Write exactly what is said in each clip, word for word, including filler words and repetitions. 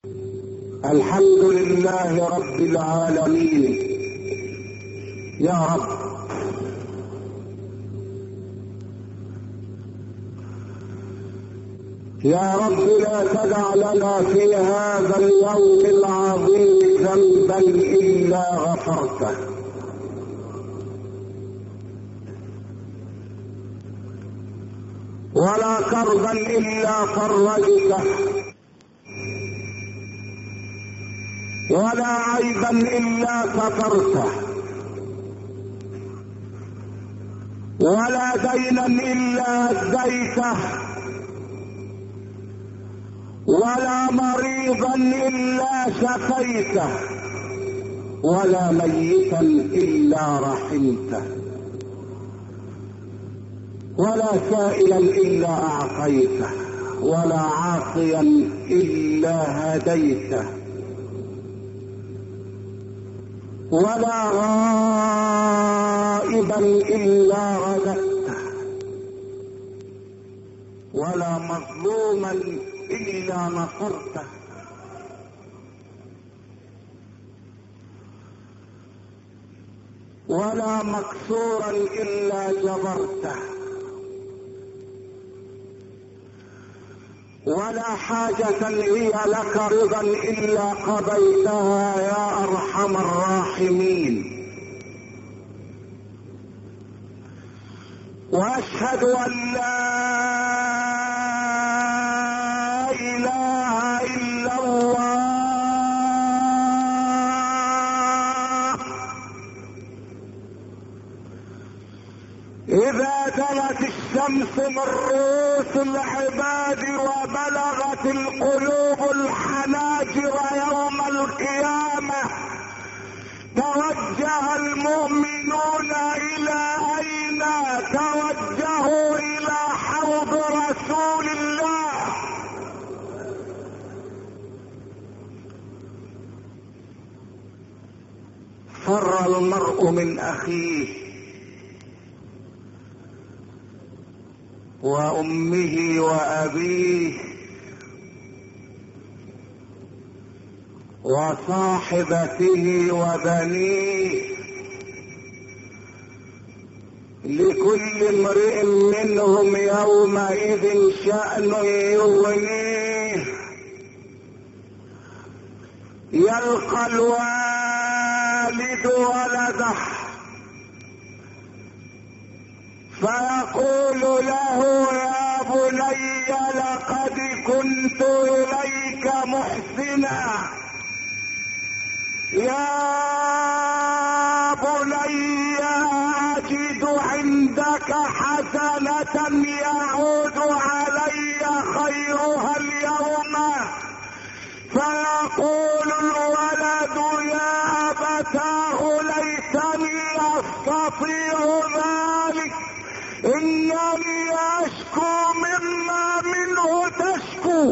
الحمد لله رب العالمين. يا رب يا رب لا تدع لنا في هذا اليوم العظيم ذنبا إلا غفرته، ولا كربا إلا فرجته، ولا عيبا إلا سترته، ولا دينا إلا أديته، ولا مريضا إلا شفيته، ولا ميتا إلا رحمته، ولا سائلا إلا أعطيته، ولا عاصيا إلا هديته، ولا غائبا إلا رددته، ولا مظلوما إلا نصرته، ولا مكسورا إلا جبرته، ولا حاجة هي لك رضا إلا قضيتها يا أرحم الراحمين. وأشهد أن لا إله إلا الله. إذا دنت الشمس من رؤوس العباد وبلغت القلوب الحناجر يوم القيامة، توجه المؤمنون إلى أين؟ توجهوا إلى حوض رسول الله. فر المرء من أخيه وأمه وأبيه وصاحبته وبنيه، لكل امرئ منهم يومئذ شأن يغنيه. يلقى الوالد ولده فيقول له يا بني لقد كنت إليك محسنا، يا بني أجد عندك حسنة يعود علي خيرها اليوم، فيقول الولد يا أبتاه ليتني أستطيع ذلك، إنني أشكو مما منه تشكو.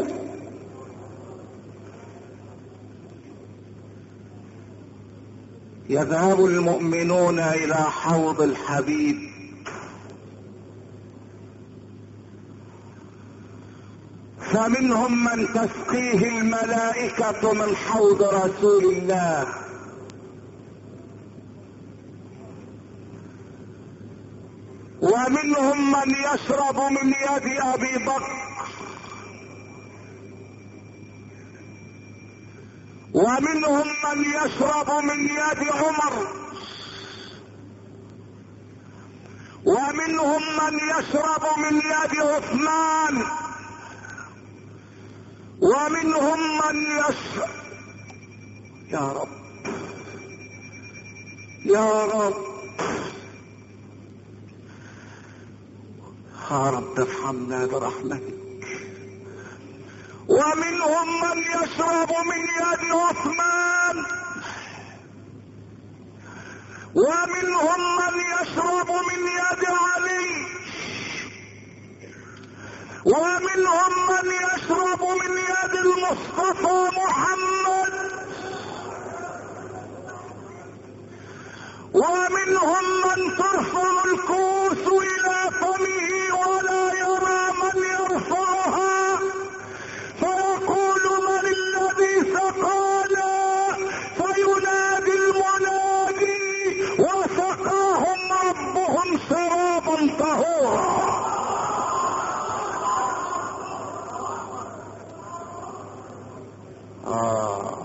يذهب المؤمنون إلى حوض الحبيب، فمنهم من تسقيه الملائكة من حوض رسول الله، ومنهم من يشرب من يد أبي بكر، ومنهم من يشرب من يد عمر، ومنهم من يشرب من يد عثمان، ومنهم من يشرب. يا رب يا رب يا رب ارحمنا برحمتك. ومنهم من يشرب من يد عثمان، ومنهم من يشرب من يد علي، ومنهم من يشرب من يد المصطفى محمد، ومنهم من ترفع الكؤوس إلى فمه ولا يرى من يرفعها، فيقول من الذي آه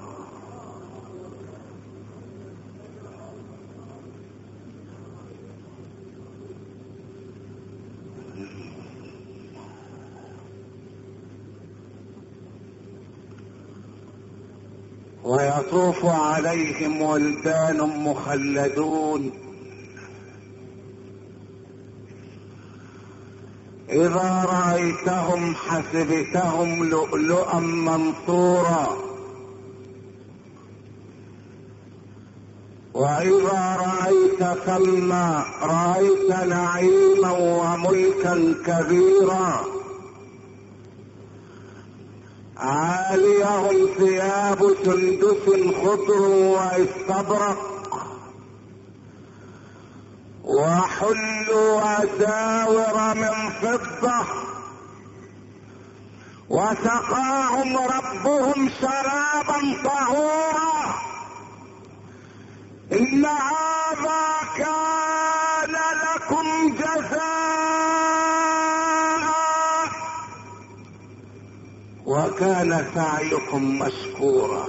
ويطوف عليهم ولدان مخلدون إذا رأيتهم حسبتهم لؤلؤا منثورا وإذا رأيت ثم رأيت نعيما وملكا كبيرا عاليهم ثياب سندس خضر واستبرق وحلوا أساور من فضة وسقاهم ربهم شرابا طهورا إن هذا كان لكم جزاء وكان سعيكم مشكورا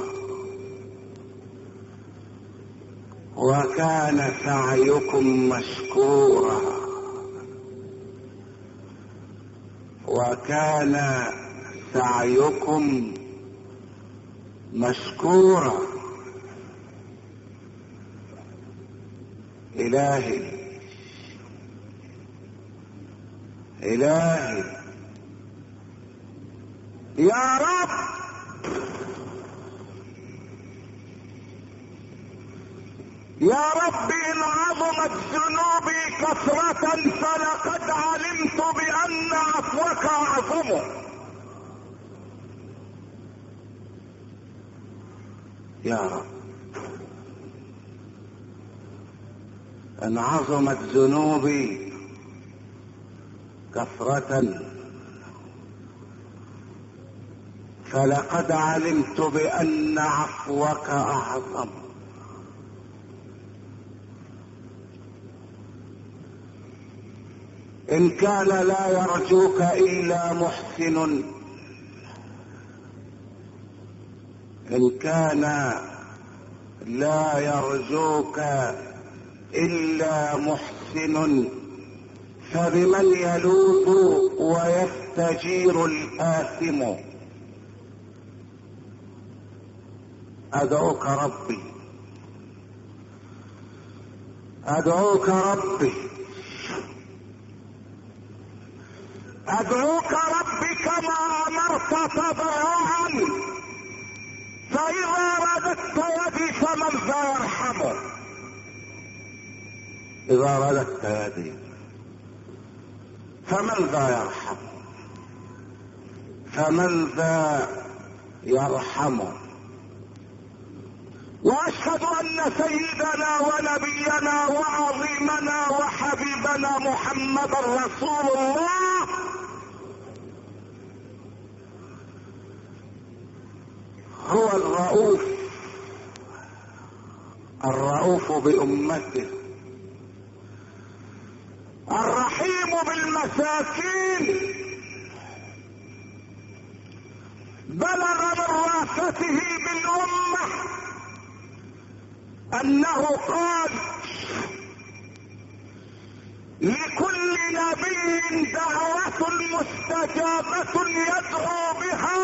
وكان سعيكم مشكورا وكان سعيكم مشكورا. إلهي إلهي يا رب يا رب إن عظمت ذنوبي كثرة فلقد علمت بأن عفوك أعظم. يا رب إن عظمت ذنوبي كثرة فلقد علمت بأن عفوك أعظم. إن كان لا يرجوك إلا محسن إن كان لا يرجوك إلا محسن فبمن يلوذ ويستجير الآثم. أدعوك ربي أدعوك ربي أدعوك ربي كما أمرت تضرعا فإذا رددت يدي فمن ذا يرحمه. إذا رددت يدي فمن ذا يرحمه فمن ذا يرحمه. وأشهد أن سيدنا ونبينا وعظيمنا وحبيبنا محمد رسول الله هو الرؤوف الرؤوف بأمته الرحيم بالمساكين. بلغ من رافته بالأمة أنه قال لكل نبي دعوة مستجابة يدعو بها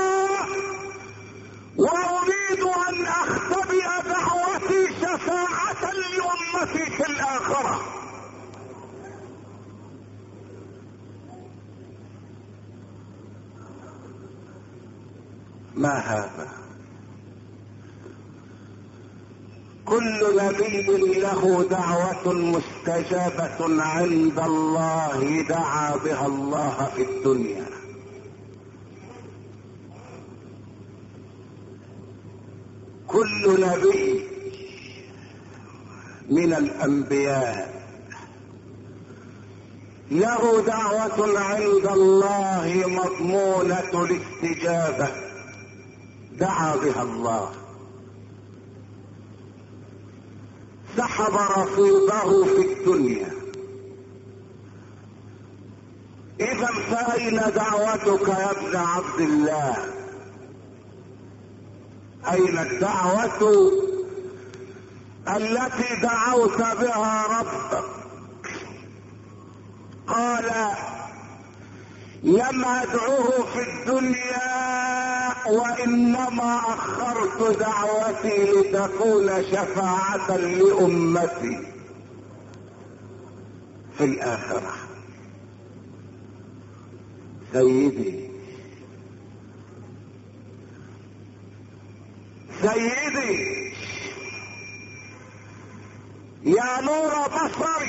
وأريد أن أختبئ دعوتي شفاعة لأمتي في الآخرة. ما هذا؟ كل نبي له دعوة مستجابة عند الله دعا بها الله في الدنيا. كل نبي من الأنبياء له دعوة عند الله مضمونة الاستجابة دعا بها الله، سحب رصيده في الدنيا. إذا فأين دعوتك يا ابن عبد الله؟ اين الدعوة التي دعوت بها ربك؟ قال لم ادعوه في الدنيا وانما اخرت دعوتي لتكون شفاعة لامتي في الاخرة. سيدي سيدي يا نور بصري،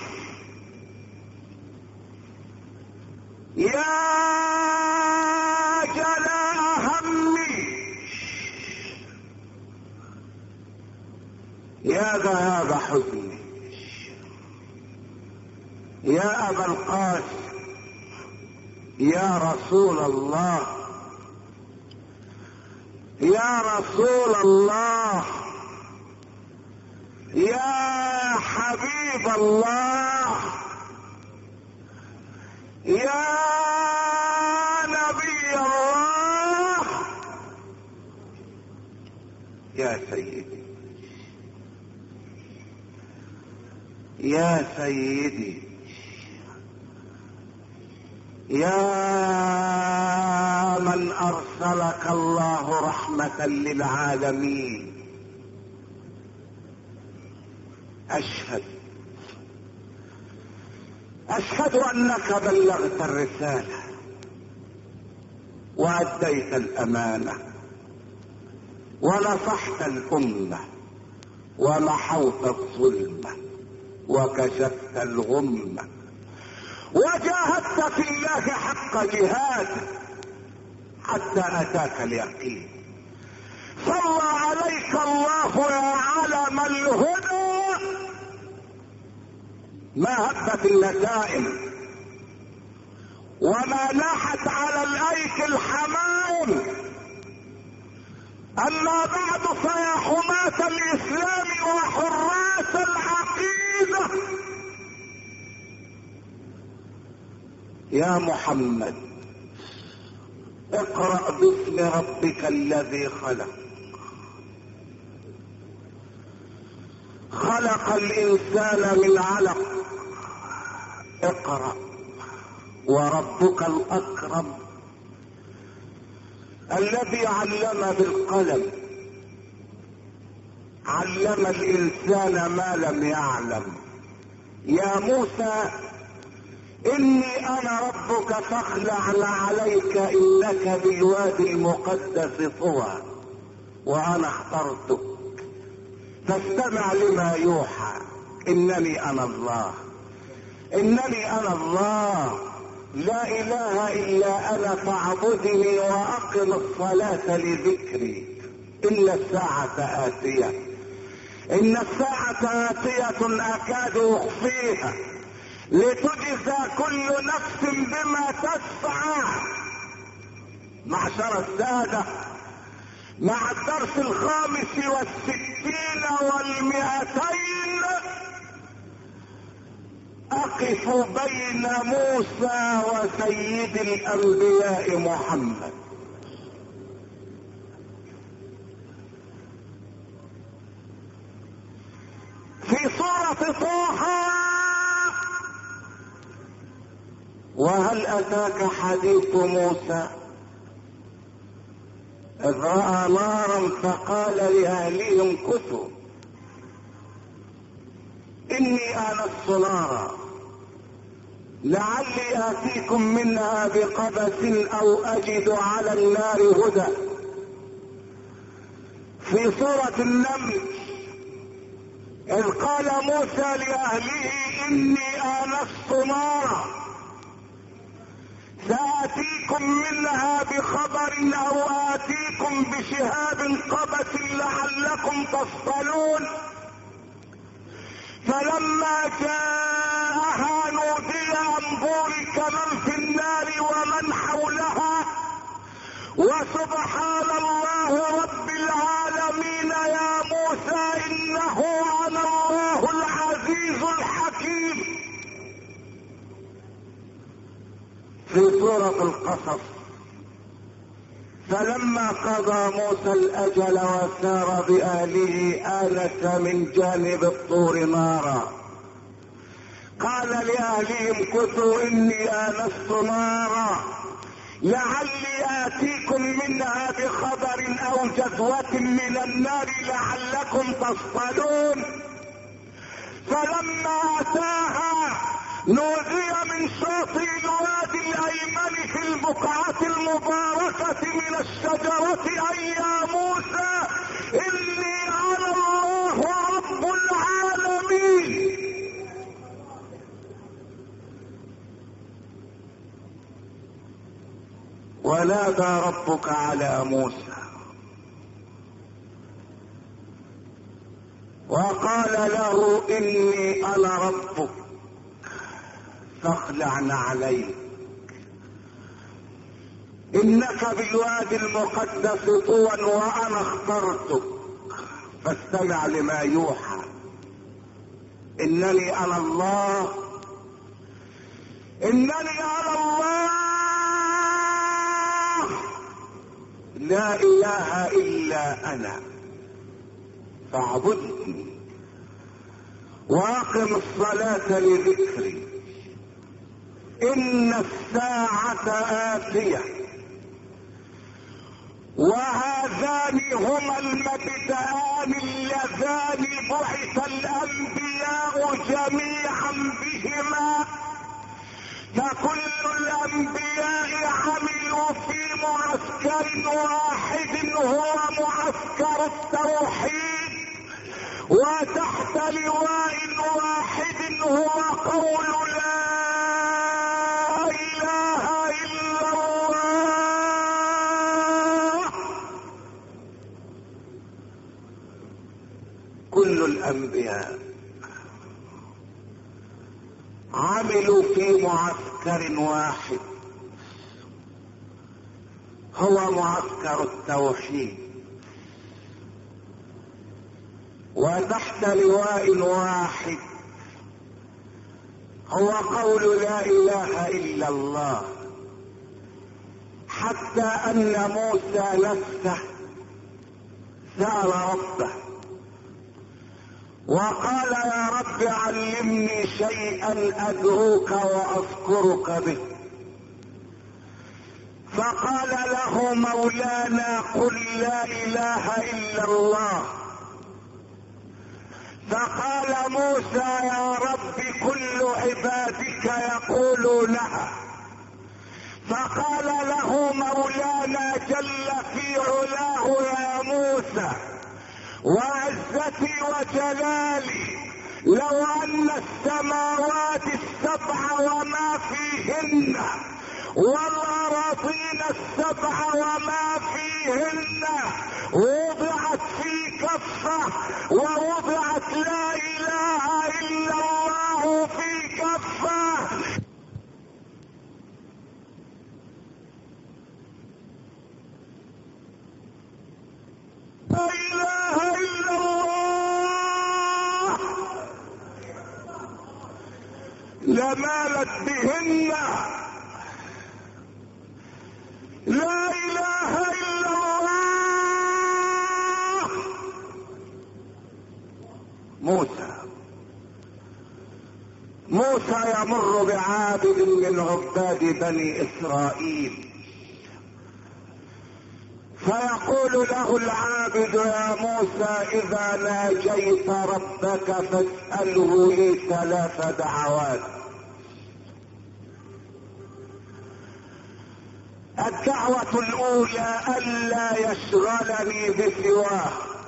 يا جلاء همي، يا ذهاب حزني، يا ابا القاسم، يا رسول الله، يا رسول الله، يا حبيب الله، يا نبي الله، يا سيدي يا سيدي، يا من ارسلك الله رحمة للعالمين، اشهد اشهد انك بلغت الرسالة واديت الامانة ونصحت الامة ومحوت الظلمة وكشفت الغمة وجاهدت في الله حق جهاد حتى اتاك اليقين. صلى عليك الله يا علم الهدى، ما هبت النسائم وما لاحت على الايك الحمائم. اما بعد فيا حماة الاسلام وحراس العقيدة، يا محمد اقرأ باسم ربك الذي خلق، خلق الانسان من علق. اقرأ وربك الاكرم الذي علم بالقلم، علم الانسان ما لم يعلم. يا موسى اني انا ربك فاخلع عليك انك بالوادي المقدس طوى وانا اخترتك فاستمع لما يوحى. انني انا الله، انني انا الله، لا اله الا انا فاعبدني واقم الصلاة لذكري. ان الساعة اتية، ان الساعة اتية اكاد اخفيها لتجزى كل نفس بما تسعى. معشر السادة، مع الدرس الخامس والستين والمئتين اقف بين موسى وسيد الانبياء محمد. في سورة طه: وهل اتاك حديث موسى اذ رأى نارا فقال لأهلهم كثوا اني آنست نارا لعلي آتيكم منها بقبس او اجد على النار هدى. في سورة النمل: اذ قال موسى لأهله اني آنست نارا سآتيكم منها بخبر او آتيكم بشهاب قبس لعلكم تصطلون. فلما جاءها نودي ان بورك من في النار ومن حولها وسبحان الله رب العالمين يا موسى انه انا الله العزيز الحكيم. في سورة القصص: فلما قضى موسى الاجل وسار باهله آنس من جانب الطور نارا، قال لاهلهم كثوا اني آنست نارا لعلي آتيكم منها بخبر او جذوة من النار لعلكم تصطلون. فلما اتاها نودي من شاطئ الوادي الايمن في البقعة المباركة من الشجرة اي يا موسى اني انا الله رب العالمين. ونادى ربك على موسى وقال له اني انا ربك فاخلع عليك انك بالوادي المقدس طوى وانا اخترتك فاستمع لما يوحى انني انا الله انني انا الله لا اله الا انا فاعبدني واقم الصلاة لذكري ان الساعة آتية وهذان هما المبدأان اللذان بعث الانبياء جميعا بهما، فكل الانبياء عملوا في معسكر واحد هو معسكر التوحيد، وتحت لواء واحد هو قول لا اله الا الله. كل الانبياء عملوا في معسكر واحد هو معسكر التوحيد، وتحت لواء واحد هو قول لا اله الا الله، حتى ان موسى نفسه سأل ربه وقال يا رب علمني شيئا ادعوك واذكرك به، فقال له مولانا قل لا اله الا الله. فقال موسى يا رب كل عبادك يقولونها. فقال له مولانا جل في علاه يا موسى وعزتي وجلالي لو ان السماوات السبع وما فيهن والأراضين السبع وما فيهن وضعت في كفة ووضعت لا إله إلا الله في كفة لا إله إلا الله لمالت بهن لا اله الا الله. موسى موسى يمر بعابد من عباد بني اسرائيل فيقول له العابد يا موسى اذا ناجيت ربك فاسأله لي ثلاث دعوات. الدعوة الاولى الا يشغلني بسواه،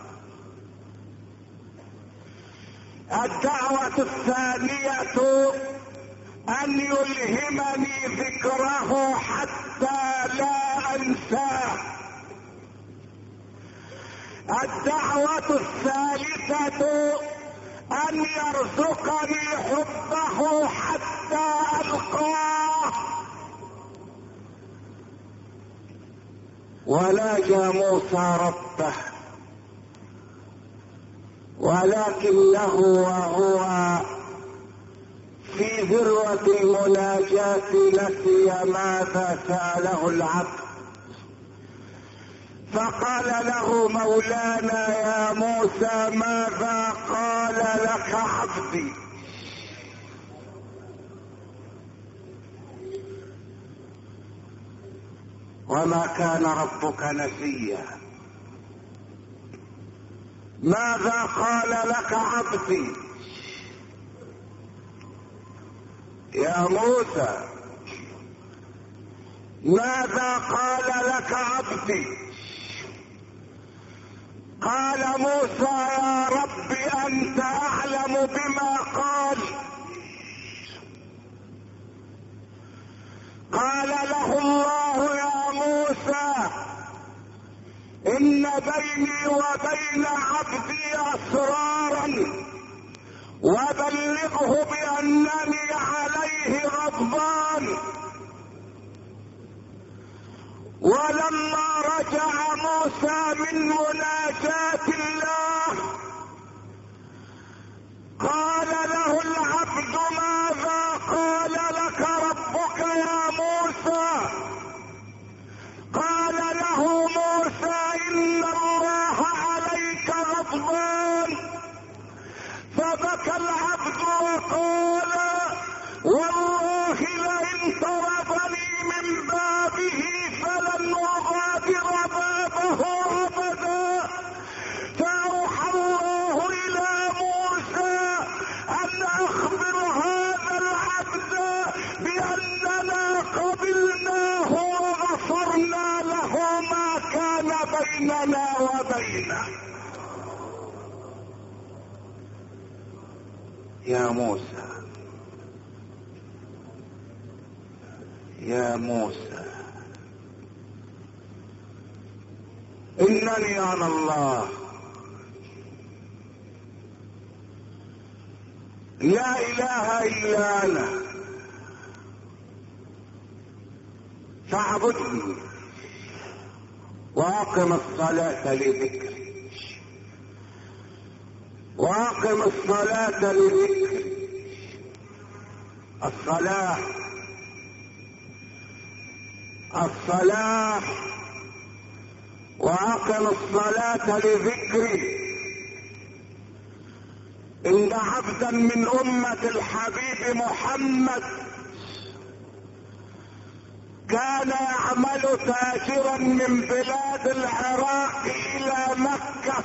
الدعوة الثانية ان يلهمني ذكره حتى لا انساه، الدعوة الثالثة ان يرزقني حبه حتى القاه. وناجى موسى ربه ولكنه وهو في ذروة المناجاة نسي ماذا سأله العبد، فقال له مولانا يا موسى ماذا قال لك عبدي؟ وما كان ربك نسيا. ماذا قال لك عبدي يا موسى؟ ماذا قال لك عبدي؟ قال موسى يا رب انت اعلم بما قال. قال له الله يا موسى ان بيني وبين عبدي اسرارا وبلغه بانني عليه غضبان. ولما رجع موسى من مناجاة الله قال له العبد ماذا قال لك ربك يا موسى؟ قال له موسى ان الله عليك غضبان. فبكى العبد وقال والله لئن طردني من بابه فلن اغادر بابه ابدا. فاوحى الله الى موسى ان اخبر هذا العبد باننا قبلناه وغفرنا له ما كان بيننا وبينه. يا موسى يا موسى انني انا الله لا اله الا انا فاعبدني واقم الصلاة لذكري واقم الصلاة لذكري. الصلاة الصلاة واقم الصلاة لذكري. ان عبدا من امة الحبيب محمد كان يعمل تاجرا من بلاد العراق الى مكة،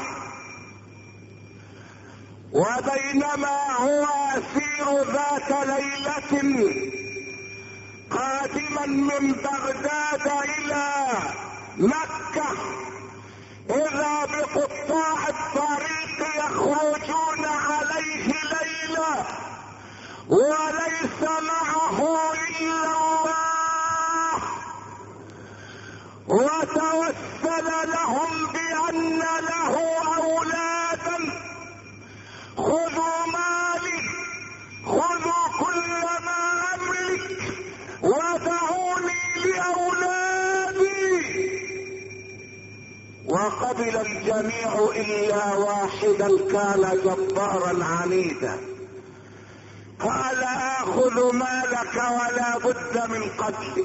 وبينما هو يسير ذات ليلة قادما من بغداد الى مكة اذا بقطاع الطريق يخرجون عليه ليلة وليس معه الا الله، وتوسل لهم بان له اولادا. خذوا مالي خذوا كل ما املك ودعوني لاولادي. وقبل الجميع الا واحدا كان جبارا عنيدا. قال اخذ مالك ولا بد من قتلك.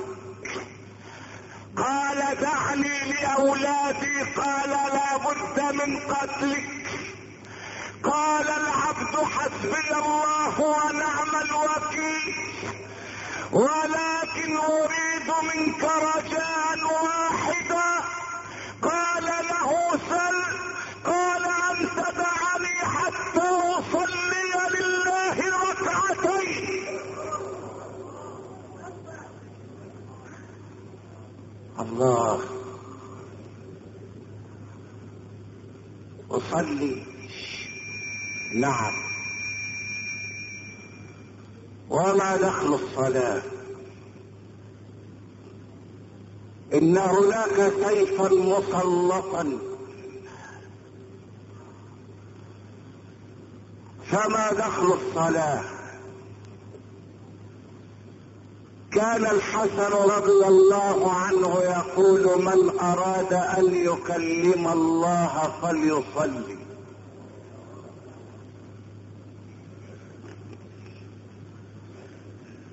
قال دعني لاولادي. قال لا بد من قتلك. قال العبد حسبي الله ونعم الوكيل، ولكن اريد منك رجاء واحدا. قال له سل. قال ان تدعني حتى اصلي لله ركعتين. الله، اصلي؟ نعم. وما دخل الصلاة؟ ان هناك سيفا مسلطا. فما دخل الصلاة؟ كان الحسن رضي الله عنه يقول من اراد ان يكلم الله فليصلي.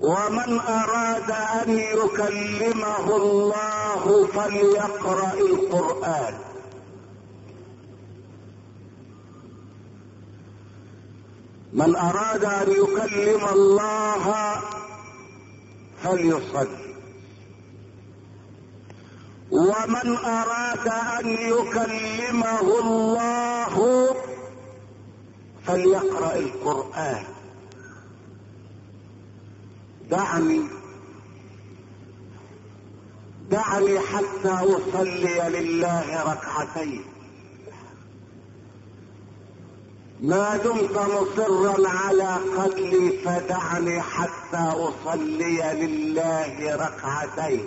ومن اراد ان يكلمه الله فليقرأ القرآن. من اراد ان يكلم الله فليصلي، ومن اراد ان يكلمه الله فليقرأ القرآن. دعني دعني حتى اصلي لله ركعتين. ما دمت مصرا على قتلي فدعني حتى اصلي لله ركعتين.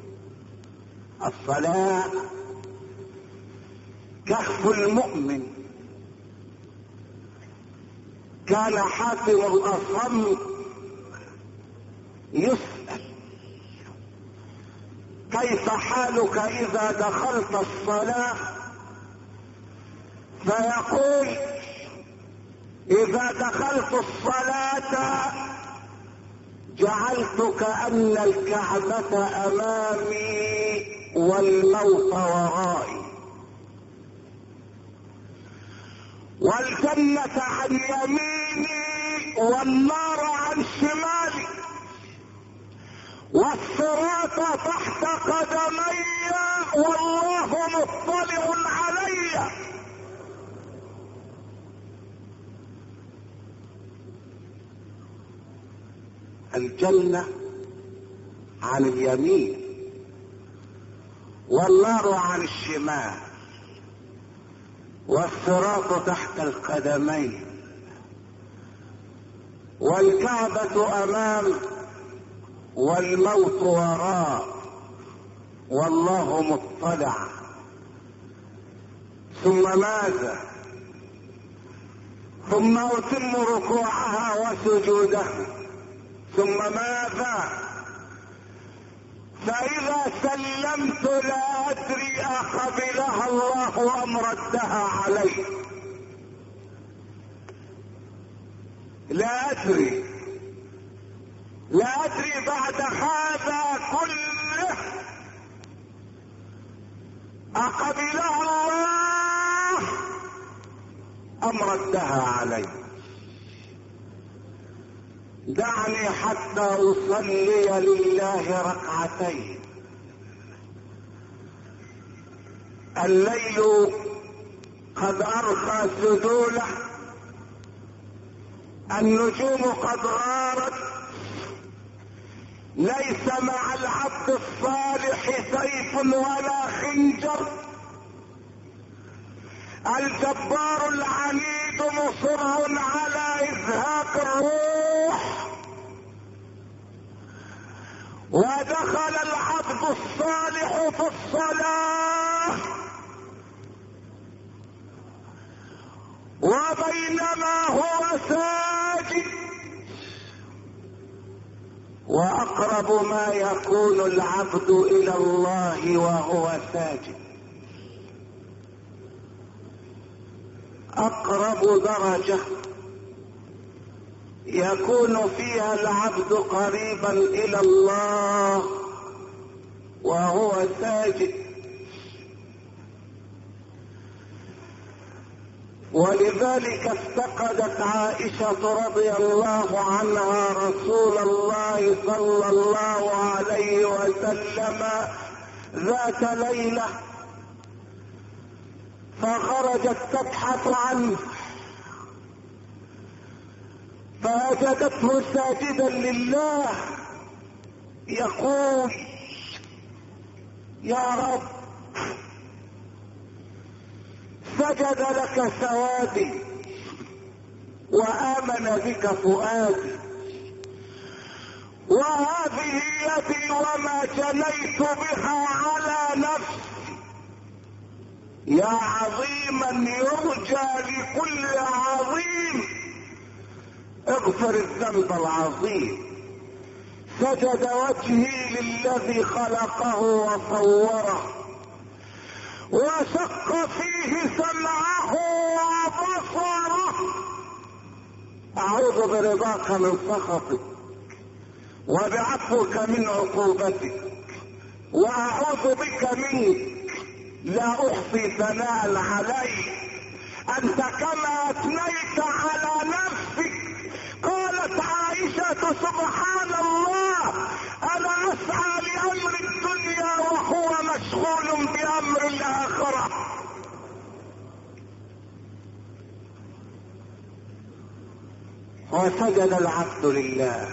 الصلاة كهف المؤمن. كان حاتم الأصم يسأل: كيف حالك إذا دخلت الصلاة؟ فيقول: إذا دخلت الصلاة جعلت كأن الكعبة أمامي والموت ورائي، والجنة عن يميني والنار عن شمالي، والصراط تحت قدمي والله مطلع علي. الجنة عن اليمين والنار عن الشمال والصراط تحت القدمين والكعبة امام والموت وراء والله مطلع. ثم ماذا؟ ثم اتم ركوعها وسجودها. ثم ماذا؟ فإذا سلمت لا أدري أقبلها الله أم ردها علي. لا أدري لا أدري بعد هذا كله أقبلها الله أم ردها علي. دعني حتى اصلي لله ركعتين. الليل قد ارخى سدوله، النجوم قد غارت، ليس مع العبد الصالح سيف ولا خنجر. الجبار العنيد مصر على ازهاق الروح، ودخل العبد الصالح في الصلاة وبينما هو ساجد، واقرب ما يكون العبد الى الله وهو ساجد. اقرب درجة يكون فيها العبد قريبا الى الله وهو ساجد. ولذلك افتقدت عائشة رضي الله عنها رسول الله صلى الله عليه وسلم ذات ليلة، فخرجت تبحث عنه فوجدته ساجدا لله يقول: يا رب، سجد لك سوادي وآمن بك فؤادي، وهذه يدي وما جنيت بها على نفسي. يا عظيما يرجى لكل عظيم، اغفر الذنب العظيم. سجد وجهي للذي خلقه وصوره، وشق فيه سمعه وبصره. اعوذ برضاك من سخطك وبعفوك من عقوبتك، واعوذ بك منك، لا احصي ثناء عليك، انت كما اثنيت على نفسك. قالت عائشة سبحان الله، انا اسعى لامر الدنيا وهو مشغول بامر الاخرة. وسجد العبد لله،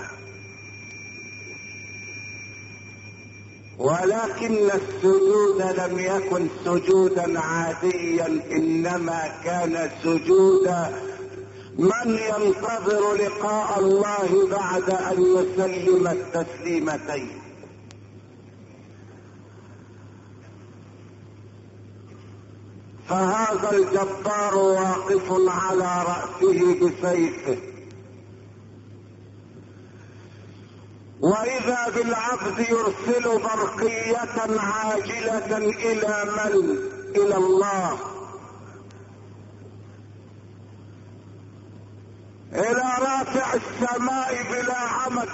ولكن السجود لم يكن سجودا عاديا، انما كان سجودا من ينتظر لقاء الله بعد ان يسلم التسليمتين. فهذا الجبار واقف على رأسه بسيفه، واذا بالعبد يرسل برقية عاجلة الى من؟ الى الله، الى رافع السماء بلا عمد.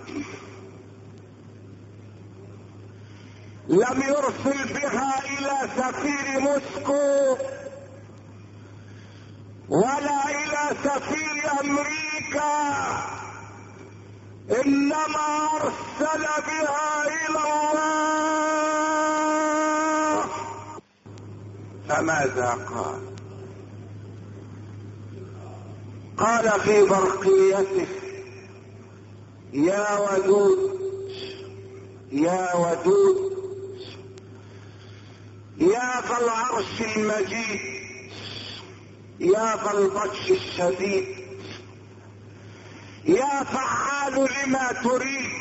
لم يرسل بها الى سفير موسكو ولا الى سفير امريكا، انما ارسل بها الى الله. فماذا قال؟ قال في برقيته: يا ودود يا ودود يا ذا العرش المجيد، يا ذا البطش الشديد، يا فعال لما تريد،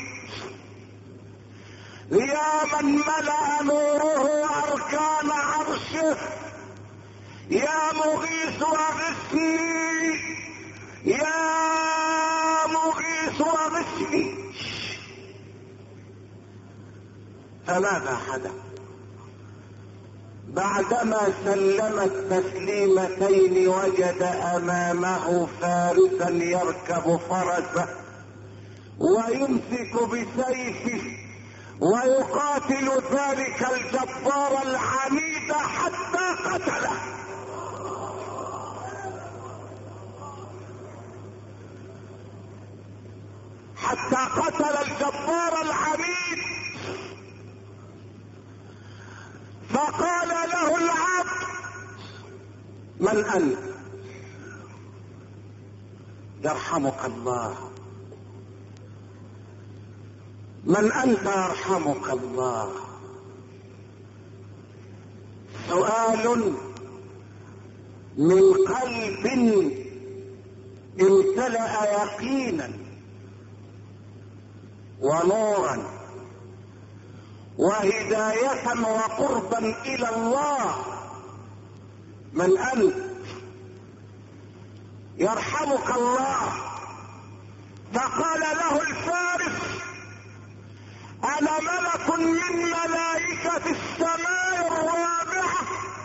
يا من ملأ نوره اركان عرشه، يا مغيث اغثني، يا مغيث اغثني. فماذا حدث؟ بعدما سلم التسليمتين وجد امامه فارسا يركب فرسه ويمسك بسيفه ويقاتل ذلك الجبار العنيد حتى قتله. حتى قتل الجبار العنيد. فقال له العبد: من انت؟ يرحمك الله. من انت يرحمك الله؟ سؤال من قلب امتلأ يقينا ونورا وهداية وقربا الى الله. من انت؟ يرحمك الله. فقال له الفارس: انا ملك من ملائكة السماء الرابعة،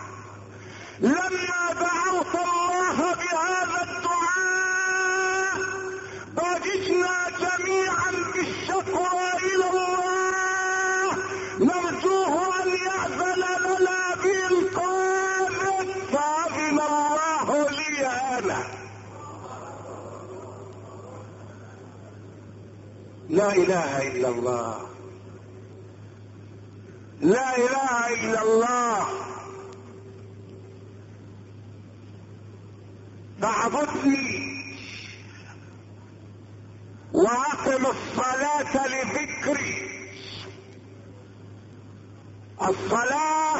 لما دعوت الله بهذا الدعاء ضججنا جميعا بالشكوى الى الله، نرجوه ان يأذن لنا بإنقاذه. فأذن الله لي انا. لا اله الا الله، لا اله الا الله. فاعبدني واقم الصلاة لذكري. الصلاة،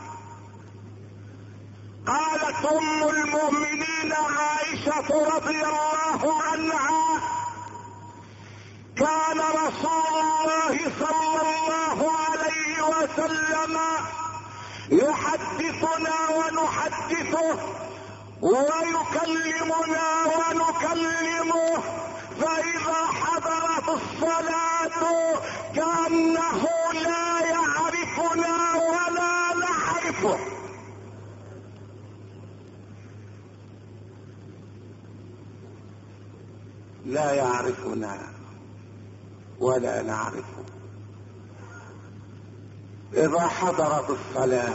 قالت ام المؤمنين عائشة رضي الله عنها: كان رسول الله صلى الله عليه وسلم يحدثنا ونحدثه ويكلمنا ونكلمه، فإذا حضرت الصلاة كأنه لا يعرفنا ولا نعرفه. لا يعرفنا ولا نعرفه. إذا حضرت الصلاة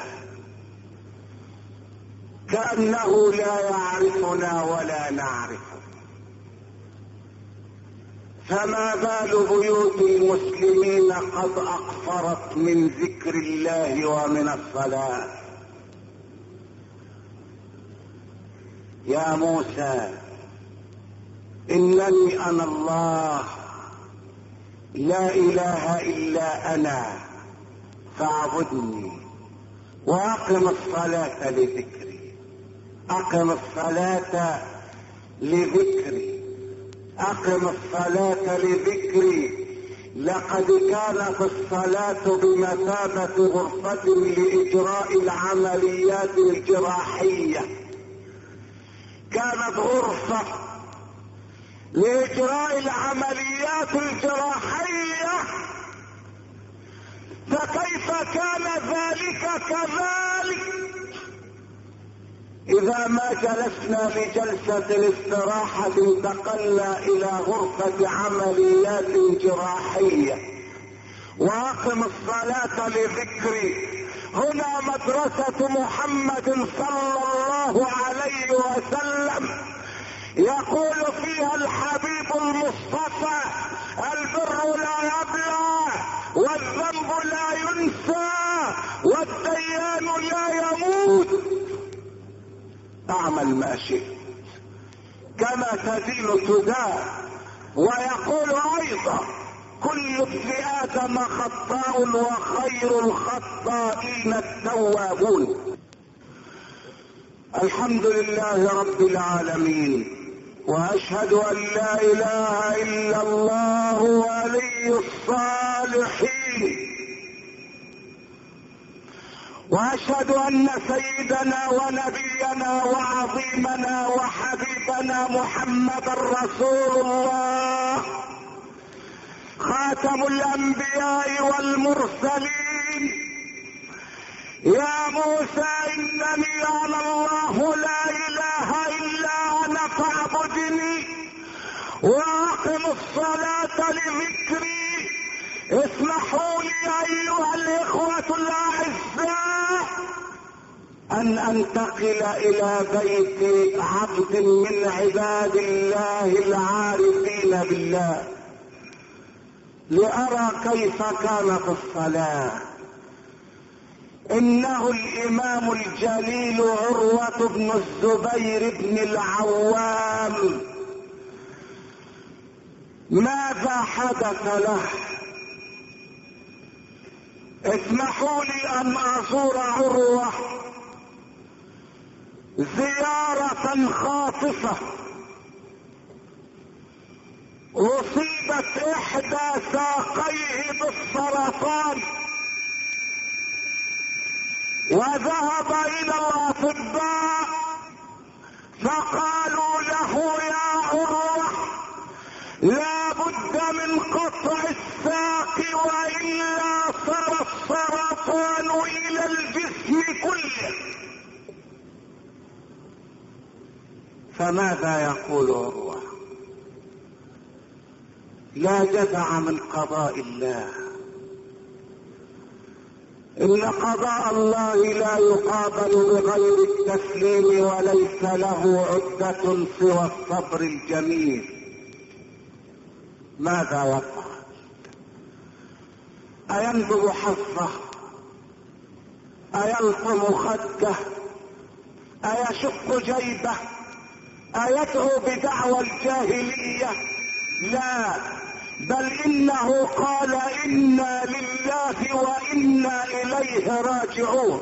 كأنه لا يعرفنا ولا نعرفه. فما بال بيوت المسلمين قد أقصرت من ذكر الله ومن الصلاة. يا موسى إنني أنا الله لا إله إلا أنا فاعبدني وأقم الصلاة لذكري. أقم الصلاة لذكري أقم الصلاة لذكري. لقد كانت الصلاة بمثابة غرفة لإجراء العمليات الجراحية. كانت غرفة لإجراء العمليات الجراحية، فكيف كان ذلك كذلك إذا ما جلسنا لجلسة الاستراحة انتقلنا إلى غرفة عمليات جراحية. وأقم الصلاة لذكري هنا مدرسة محمد صلى الله عليه وسلم، يقول فيها الحبيب المصطفى: البر لا يبلى والذنب لا ينسى والديان لا يموت. اعمل ما شئت كما تدين تدان. ويقول ايضا: كل ابن ادم خطاء وخير الخطائين التوابون. الحمد لله رب العالمين، واشهد ان لا اله الا الله ولي الصالحين، واشهد ان سيدنا ونبينا وعظيمنا وحبيبنا محمد رسول الله خاتم الانبياء والمرسلين. يا موسى انني انا الله لا اله الا انا فاعبدني واقم الصلاة لذكري. اسمحوا لي ايها الاخوة الاعزاء ان انتقل الى بيت عبد من عباد الله العارفين بالله لارى كيف كانت الصلاة. انه الامام الجليل عروة بن الزبير بن العوام. ماذا حدث له؟ اسمحوا لي ان ازور عروة زيارة خاطفة. اصيبت احدى ساقيه بالسرطان وذهب الى الاطباء فقالوا له: يا عروة لا بد من قطع الساق والا صار السرطان الى الجسم كله. فماذا يقول عروة؟ لا جزع من قضاء الله. ان قضاء الله لا يقابل بغير التسليم وليس له عدة سوى الصبر الجميل. ماذا يفعل؟ اينبذ حظه؟ ايلطم خده؟ ايشق جيبه؟ ايدعو بدعوى الجاهلية؟ لا، بل انه قال: انا لله وانا اليه راجعون.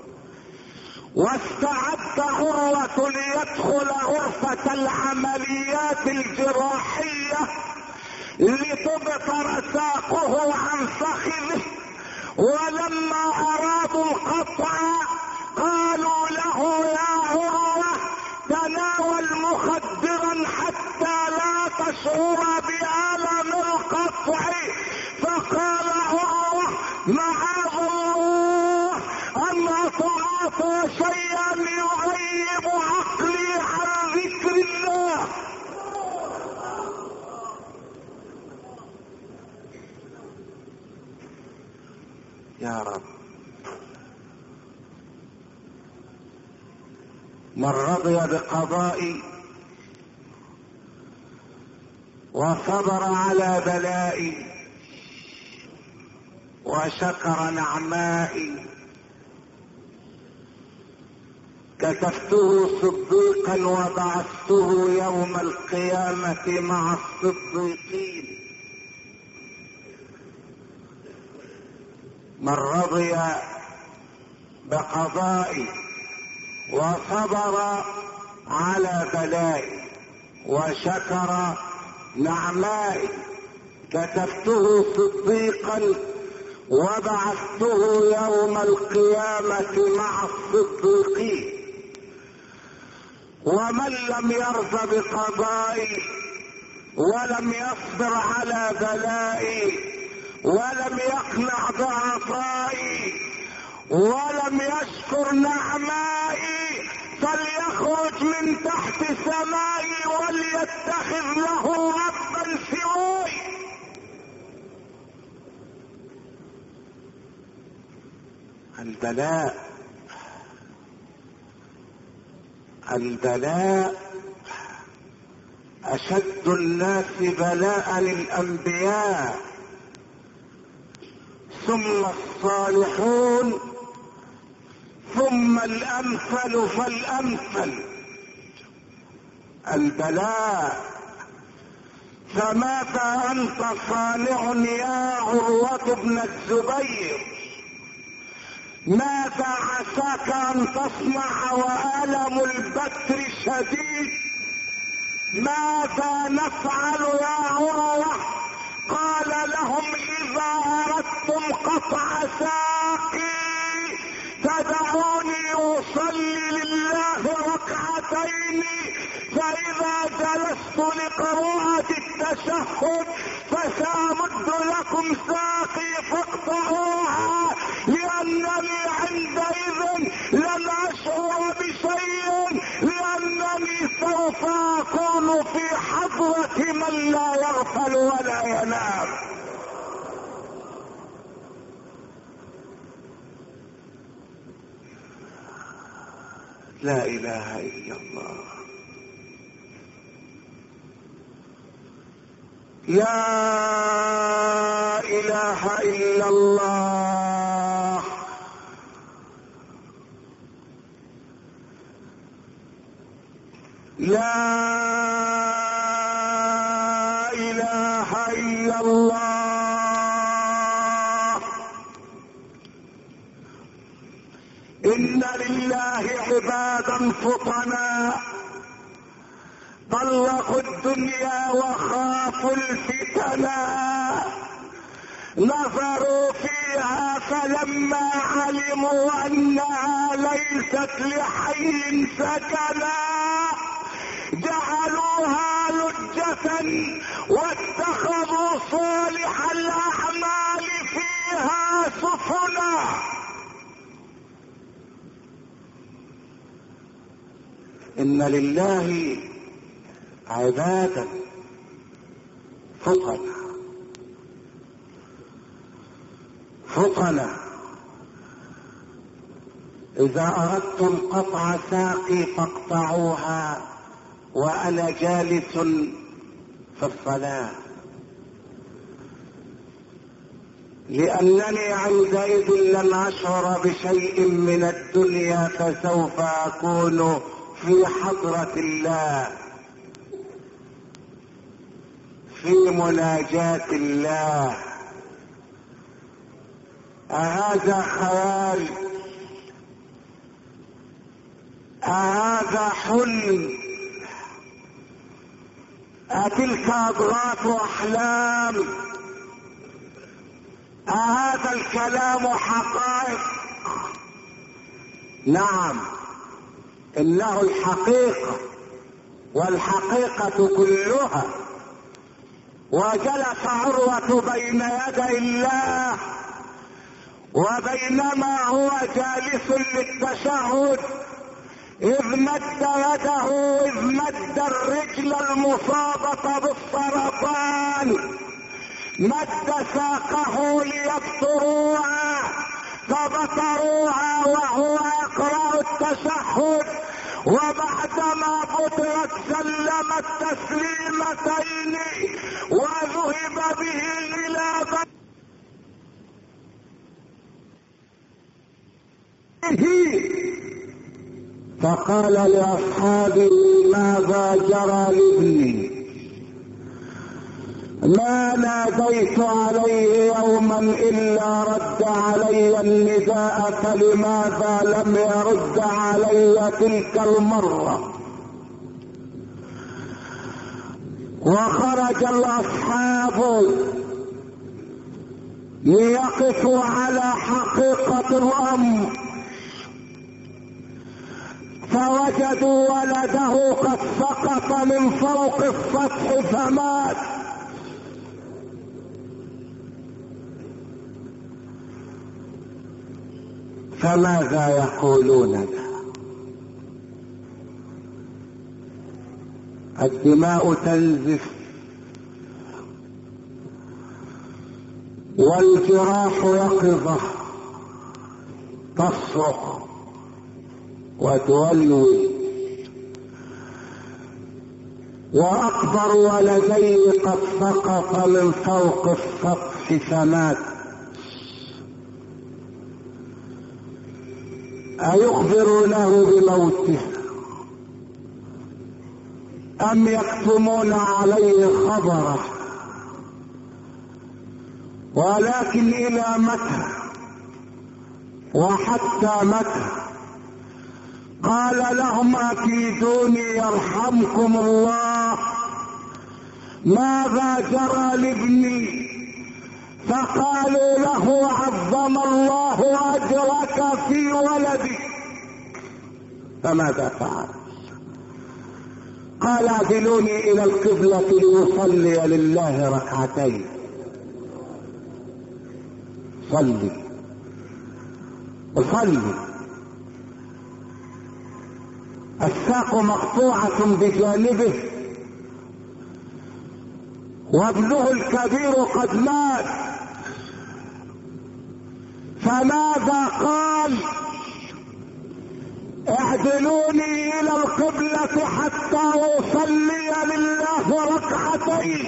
واستعد عروة ليدخل غرفة العمليات الجراحية لتبتر ساقه عن فخذه. ولما ارادوا القطع قالوا له: يا عروة تناول مخدرا حتى لا تشعر بألم القطع. فقال عروة: معاذ الله ان اتعاطى شيئا يغيب عقلي عن ذكر الله. يا رب. من رضي بقضائي وصبر على بلائي وشكر نعمائي كتبته صديقا وبعثته يوم القيامة مع الصديقين. من رضي بقضائي وصبر على بلائي وشكر نعمائي كتبته صديقا وبعثته يوم القيامة مع الصديقين. ومن لم يرضى بقضائي ولم يصبر على بلائي ولم يقنع بعطائي ولم يشكر نعمائي فليخرج من تحت سمائي وليتخذ له ربا سواي. البلاء البلاء أشد الناس بلاء الأنبياء ثم الصالحون ثم الأمثل فالأمثل. البلاء. فماذا أنت صانع يا عروة بن الزبير؟ ماذا عساك أن تصنع وألم البتر شديد؟ ماذا نفعل يا عروة؟ قال لهم إذا أردتم قطع ساقي تدعوني أصلي لله ركعتين، فإذا جلست لقراءة التشهد فسأمد لكم ساقي فاقطعوها، لأنني عندئذ لن أشعر بشيء، لأنني سوف أكون في حضرة من لا يغفل ولا ينام. لا إله إلا الله. لا إله إلا الله. لا إله إلا الله. إن لله عبادا فطنا طلقوا الدنيا وخافوا الفتنا، نظروا فيها فلما علموا أنها ليست لحي سكنا جعلوها لجة واتخذوا صالح الأعمال فيها سفنا. إن لله عبادا فطنا فطنا إذا أردتم قطع ساقي فاقطعوها وأنا جالس في الصلاة، لأنني عندئذ لن أشعر بشيء من الدنيا فسوف أكون في حضرة الله في مناجاة الله. أهذا خيال؟ أهذا حلم؟ أتلك أضغاث أحلام؟ أهذا الكلام حقائق؟ نعم، إنه الحقيقة والحقيقة كلها. وجلس عروة بين يدي الله، وبينما هو جالس للتشهد إذ مد يده إذ مد الرجل المصابة بالسرطان، مد ساقه ليبتروها فبتروها وهو يقرأ التشهد، وبعدما بطرت سلم التسليمتين وذهب به الى بيته. فقال لاصحابه ماذا جرى لابني؟ ما ناديت عليه يوما الا رد علي النداء، فلماذا لم يرد علي تلك المرة؟ وخرج الاصحاب ليقفوا على حقيقة الامر، فوجدوا ولده قد سقط من فوق السطح فمات. فماذا يقولون له؟ الدماء تنزف والجراح يقظة تصرخ وتولول، واكبر ولديه قد سقط من فوق السطح فمات. أيخبرونه بموته أم يكتمون عليه خبره؟ ولكن إلى متى وحتى متى؟ قال لهم أكيدوني يرحمكم الله، ماذا جرى لابني؟ فقالوا له عظم الله اجرك في ولدك. فماذا فعل؟ قال اعدلوني الى القبلة ليصلي لله ركعتين. صلي صلي. الساق مقطوعة بجانبه وابنه الكبير قد مات، فماذا قال؟ اعدلوني الى القبلة حتى اصلي لله ركعتين.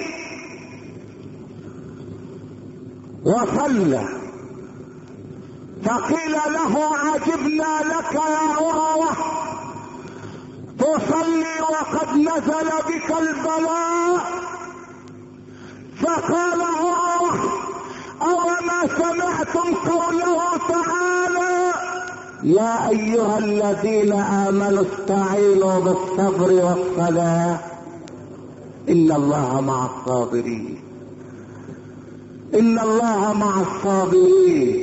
وصلى. فقيل له عجبنا لك يا عروة، تصلي وقد نزل بك البلاء. فقال عروة أوما سمعتم قوله تعالى يا أيها الذين آمنوا استعينوا بالصبر والصلاة إن الله مع الصابرين. إن الله مع الصابرين.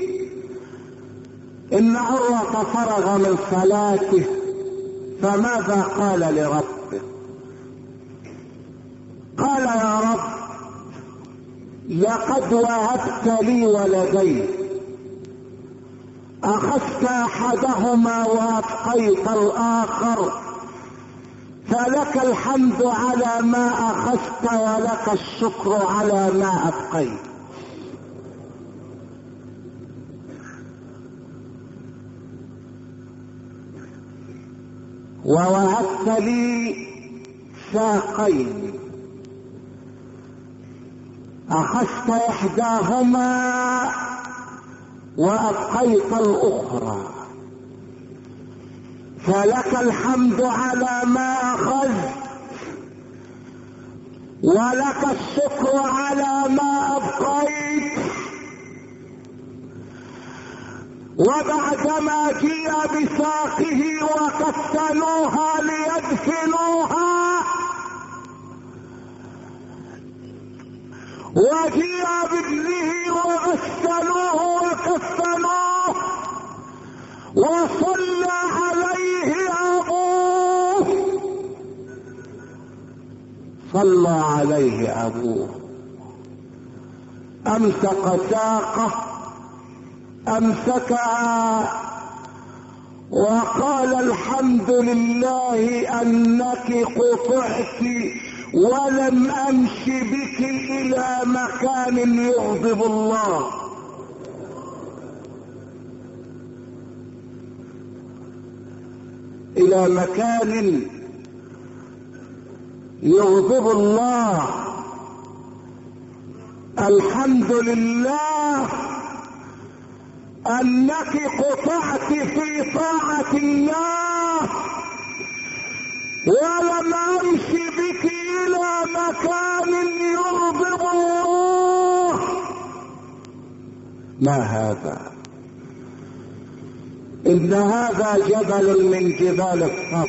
إن عروة فرغ من صلاته فماذا قال لربه؟ قال يا رب لقد وهبت لي ولدين، اخذت احدهما وابقيت الاخر، فلك الحمد على ما اخذت ولك الشكر على ما ابقيت. ووهبت لي ساقين، اخذت احداهما وابقيت الاخرى، فلك الحمد على ما اخذت ولك الشكر على ما ابقيت. وبعدما جيء بساقه وكفنوها ليدفنوها، وجيء بابنه وغسلوه وكفنوه، وصلى عليه ابوه صلى عليه ابوه امسك ساقه، امسكها وقال الحمد لله انك قطعت ولم امش بك الى مكان يغضب الله. الى مكان يغضب الله. الحمد لله انك قطعت في طاعة الله، ولم امشي بك الى مكان يغضب الله. ما هذا؟ ان هذا جبل من جبال الصبر.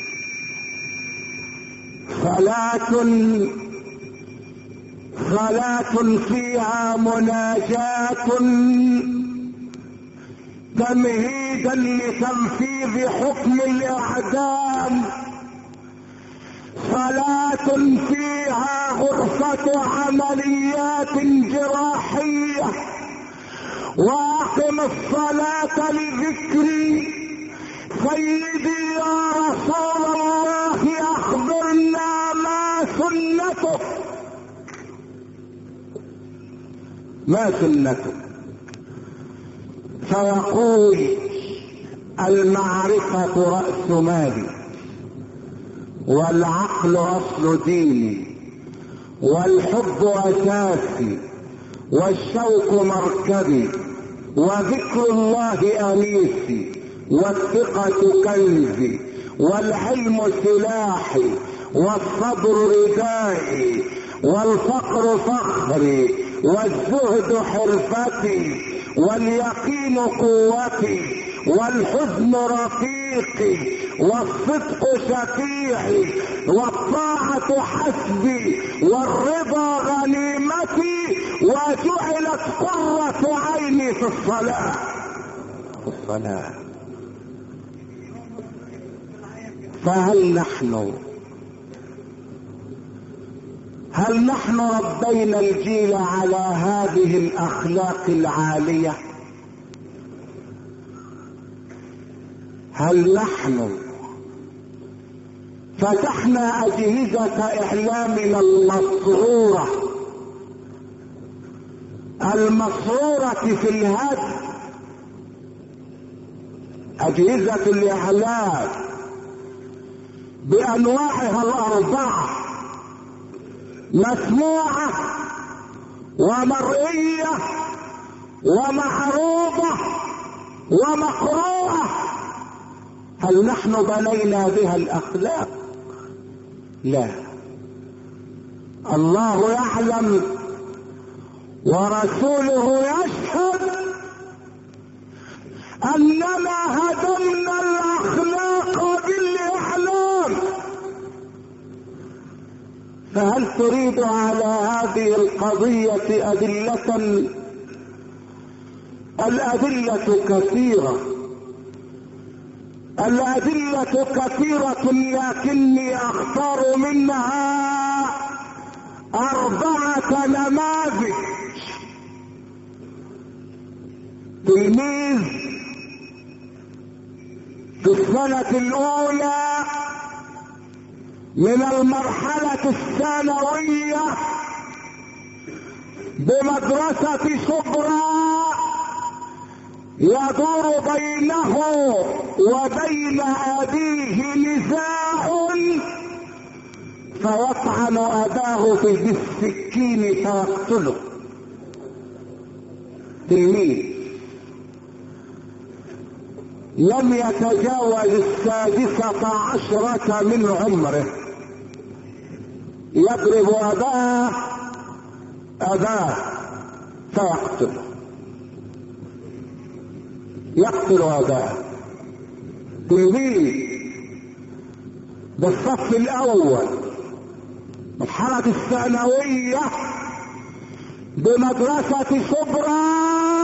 صلاة صلاة فيها مناجاة تمهيدا لتنفيذ حكم الاعدام. صلاة فيها غرفة عمليات جراحية. واقم الصلاة لذكري سيدي يا رسول الله، اخبرنا ما سنته. ما سنته؟ فيقول المعرفة رأس مالي، والعقل اصل ديني، والحب اساسي، والشوق مركبي، وذكر الله انيسي، والثقة كنزي، والعلم سلاحي، والصبر ردائي، والفقر فخري، والزهد حرفتي، واليقين قوتي، والحزن رفيقي، والصدق شفيعي، والطاعة حسبي، والرضا غنيمتي، وجعلت قرة عيني في الصلاة. في الصلاة. فهل نحن هل نحن ربينا الجيل على هذه الاخلاق العالية؟ هل نحن فتحنا اجهزة اعلامنا المسرورة المسرورة في الهدف؟ اجهزة الاعلام بانواعها الاربعة، مسموعة ومرئية ومعروضة ومقروءة. هل نحن بنينا بها الاخلاق؟ لا. الله يعلم ورسوله يشهد اننا هدمنا الاخلاق بالاعلام. فهل تريد على هذه القضية أدلة؟ الأدلة كثيرة، الأدلة كثيرة، لكني أختار منها أربعة نماذج. تلميذ في السنة الأولى من المرحلة الثانوية بمدرسة شبرا، يدور بينه وبين أبيه نزاع، فيطعن أباه بالسكين فيقتله. تلميذ لم يتجاوز السادسة عشرة من عمره، يضرب أباه أباه فيقتله، يقتل أباه. تلميذ بالصف الأول مرحلة الثانوية بمدرسة شبرا،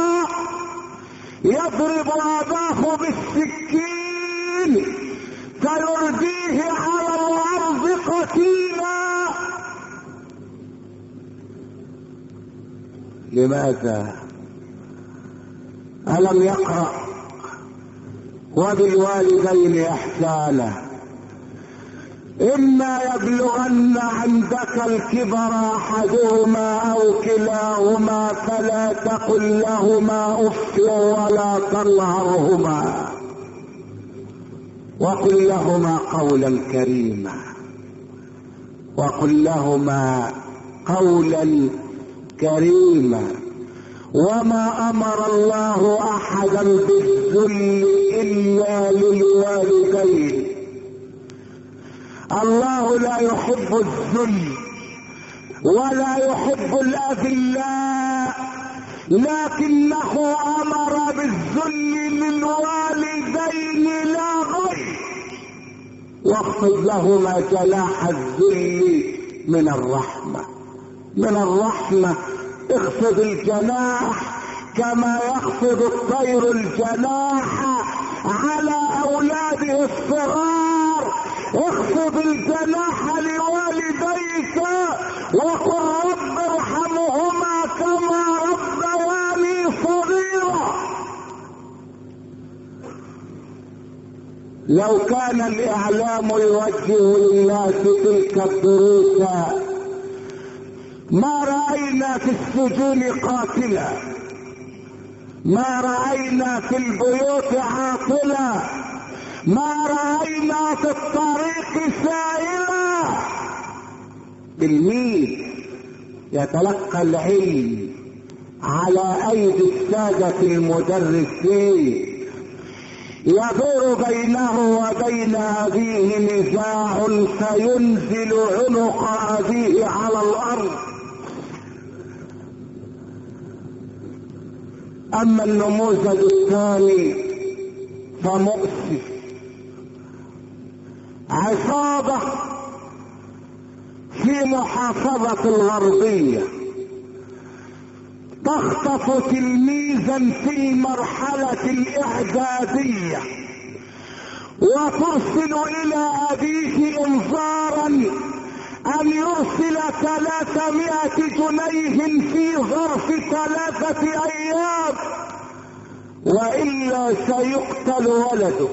يضرب أباه بالسكين فيرديه على الأرض قتيلا. لماذا؟ ألم يقرأ وبالوالدين إحسانا إما يبلغن عندك الكبر أحدهما أو كلاهما فلا تقل لهما أف ولا تنهرهما وقل لهما قولا كريما، وقل لهما قولا كريما. وما امر الله احدا بالذل الا للوالدين. الله لا يحب الذل ولا يحب الاذلاء، لكنه امر بالذل للوالدين لا غير. واخفض لهما جناح الذل من الرحمه. من الرحمه اخفض الجناح كما يخفض الطير الجناح على اولاده الصغار. اخفض الجناح لوالديك وقل رب ارحمهما كما ربياني صغيرا. لو كان الاعلام يوجه للناس تلك الدروس ما رأينا في السجون قاتلا، ما رأينا في البيوت عاطلا، ما رأينا في الطريق سائلا. تلميذ يتلقى العلم على ايدي السادة المدرسين يدور بينه وبين ابيه نزاع فينزل عنق ابيه على الارض. اما النموذج الثاني فمؤسف. عصابة في محافظة الغربية تخطف تلميذا في المرحلة الاعدادية وترسل الى ابيه انذارا ان يرسل ثلاثمائة جنيه في ظرف ثلاثة ايام والا سيقتل ولده.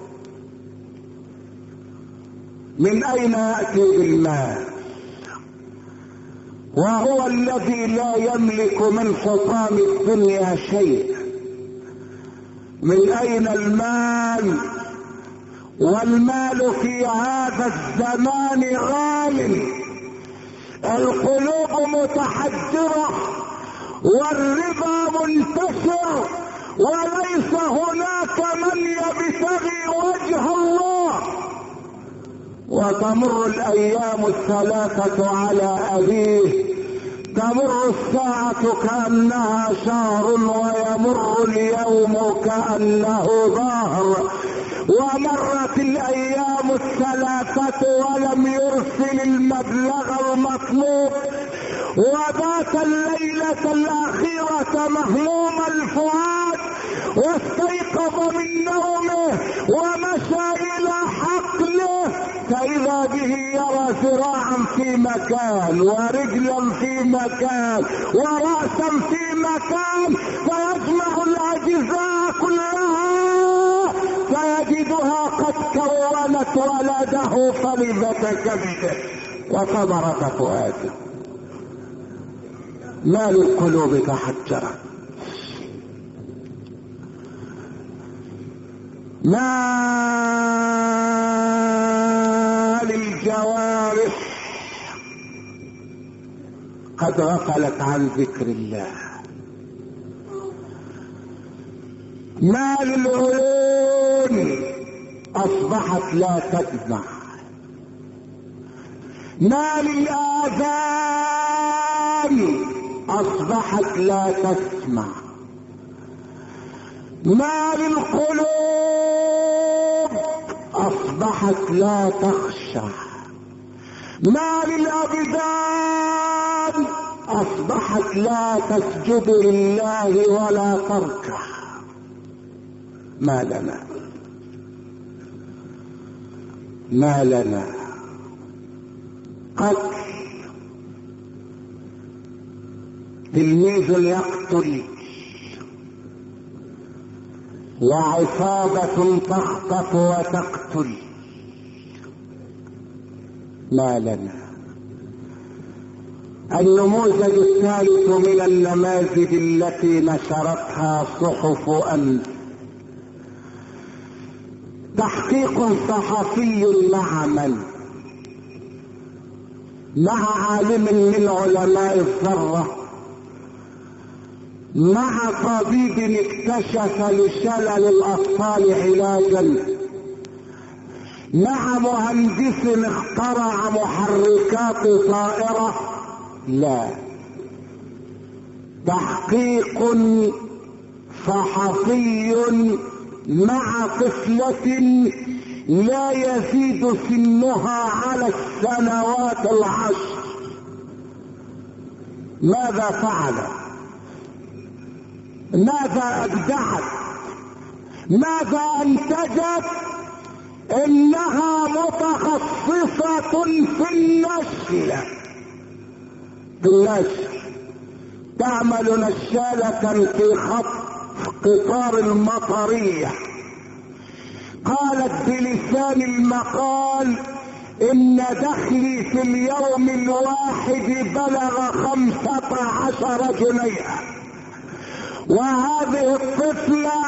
من اين يأتي بالمال وهو الذي لا يملك من حطام الدنيا شيء؟ من اين المال؟ والمال في هذا الزمان غال. القلوب متحجرة والربا منتشر وليس هناك من يبتغي وجه الله. وتمر الايام الثلاثة على ابيه، تمر الساعة كأنها شهر ويمر اليوم كأنه ظهر. ومرت الايام الثلاثة ولم يرسل المبلغ المطلوب، وبات الليلة الاخيرة مهموم الفؤاد واستيقظ من نومه ومشى الى حقله فاذا به يرى ذراعا في مكان ورجلا في مكان ورأسا في مكان، فيجمع الاجزاء كلها فيجدها قد كونت ولده صلبة كبده وثمرة فؤاده. مال القلوب تحجرت، مال الجوارح قد غفلت عن ذكر الله، مال العيون اصبحت لا تدمع، مال الاذان اصبحت لا تسمع، مال القلوب اصبحت لا تخشع، مال الابدان اصبحت لا تسجد لله ولا تركع. ما لنا ما لنا قتل، تلميذ يقتل وعصابة تخطف وتقتل. ما لنا النموذج الثالث من النماذج التي نشرتها صحف أمس تحقيق صحفي مع من؟ مع عالم من علماء الذرة، مع طبيب اكتشف لشلل الاطفال علاجا، مع مهندس اخترع محركات طائرة. لا، تحقيق صحفي مع طفلة لا يزيد سنها على السنوات العشر. ماذا فعل؟ ماذا ابدعت؟ ماذا انتجت؟ انها متخصصة في النشل. في النشل تعمل نشالة في خط قطار المطرية. قالت بلسان المقال ان دخلي في اليوم الواحد بلغ خمسة عشر جنيها، وهذه الطفلة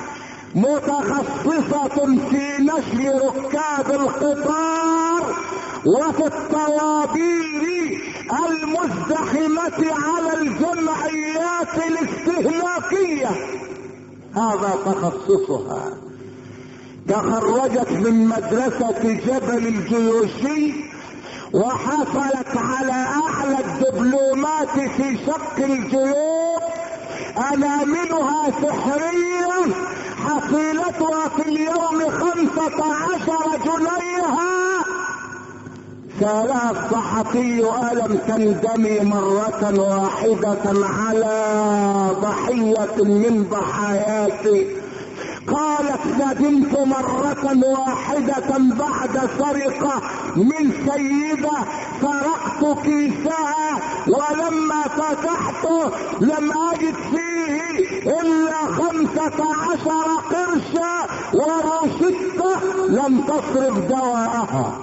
متخصصة في نشر ركاب القطار وفي الطوابير المزدحمة على الجمعيات الاستهلاكية. هذا تخصصها. تخرجت من مدرسة جبل الجيوشي وحصلت على اعلى الدبلومات في شق الجيوب. اناملها سحرية، حصيلتها في اليوم خمسة عشر جنيها. سألها الصحفي: ألم تندمي مرة واحدة على ضحية من ضحاياك؟ قالت: ندمت مرة واحدة بعد سرقة من سيدة، سرقت كيسها ولما فتحته لم أجد فيه إلا خمسة عشر قرشا وروشتة لم تصرف دواءها.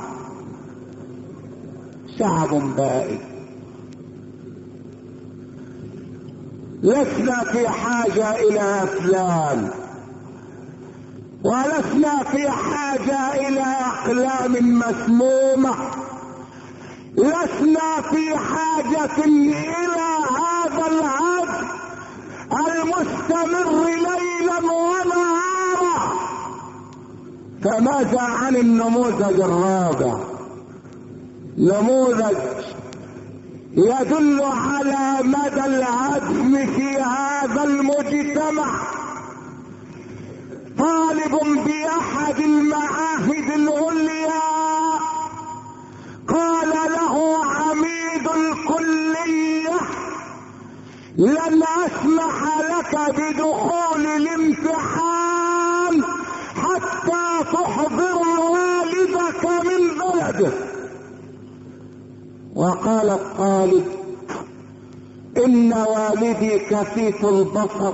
شعب بائس. لسنا في حاجة إلى أفلام، ولسنا في حاجة إلى أقلام مسمومة، لسنا في حاجة إلى هذا العد المستمر ليلا ونهارا. فماذا عن النموذج الرابع؟ نموذج يدل على مدى العدم في هذا المجتمع. طالب باحد المعاهد العليا قال له عميد الكلية: لن اسمح لك بدخول الامتحان حتى تحضر والدك من بلده. وقال الطالب: ان والدي كفيف البصر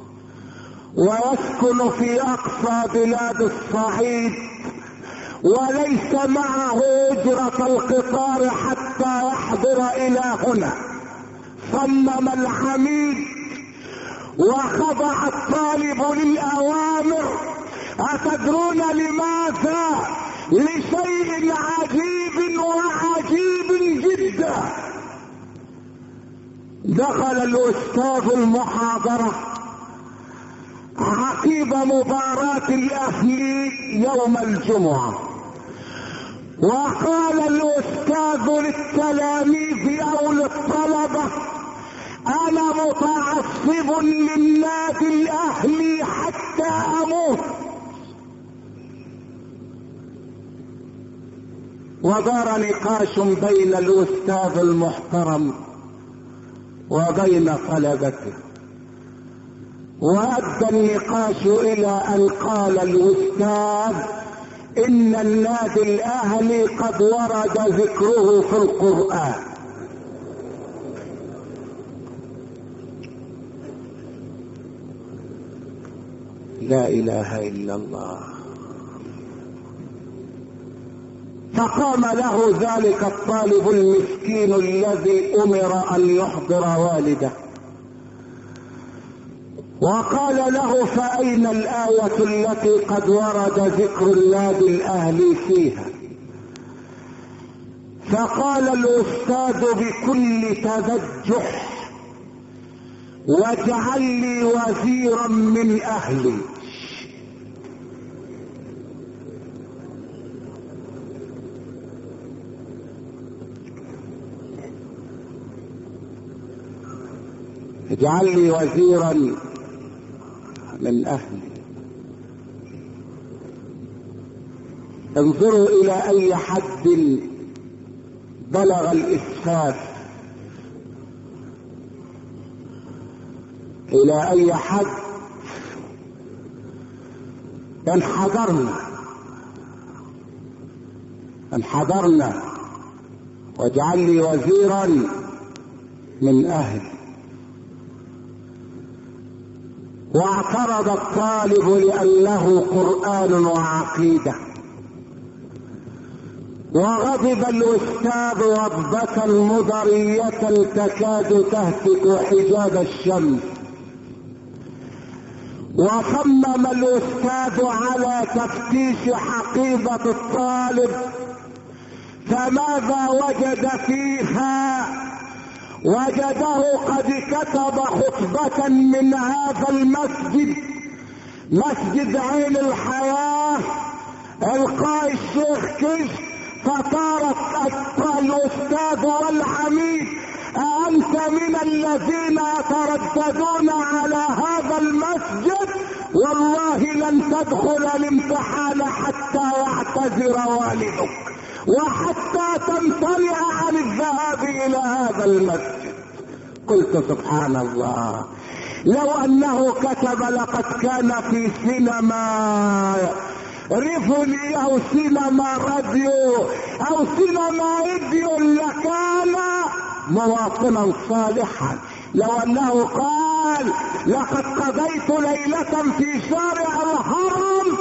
ويسكن في اقصى بلاد الصعيد وليس معه اجرة القطار حتى يحضر الى هنا. صمم العميد وخضع الطالب للاوامر. اتدرون لماذا؟ لشيء عجيب وعجيب جدا. دخل الاستاذ المحاضرة عقب مباراة الاهلي يوم الجمعة، وقال الاستاذ للتلاميذ او للطلبة: انا متعصب للنادي الاهلي حتى اموت. ودار نقاش بين الاستاذ المحترم وبين طلبته، وادى النقاش الى ان قال الاستاذ: ان النادي الاهلي قد ورد ذكره في القرآن. لا اله الا الله. فقام له ذلك الطالب المسكين الذي امر ان يحضر والده، وقال له فأين الآية التي قد ورد ذكر النادي الأهلي فيها؟ فقال الأستاذ بكل تبجح واجعل لي وزيرا من أهلي. اجعل لي وزيرا من أهلي. انظروا إلى أي حد بلغ الإسفاف، إلى أي حد انحدرنا انحدرنا واجعل لي وزيرا من أهلي. واعترض الطالب لأنه قرآن وعقيدة، وغضب الأستاذ غضبة مضرية تكاد تهتك حجاب الشمس. وصمم الأستاذ على تفتيش حقيبة الطالب، فماذا وجد فيها؟ وجده قد كتب خطبة من هذا المسجد، مسجد عين الحياة، القاء الشيخ كشف. فطارت الأستاذ والعميد: أأنت من الذين يترددون على هذا المسجد؟ والله لن تدخل الامتحان حتى يعتذر والدك، وحتى تمتنع عن الذهاب إلى هذا المسجد. قلت سبحان الله، لو أنه كتب لقد كان في سينما ريفولي أو سينما راديو أو سينما إيديو لكان مواطنا صالحا. لو أنه قال لقد قضيت ليلة في شارع الهرم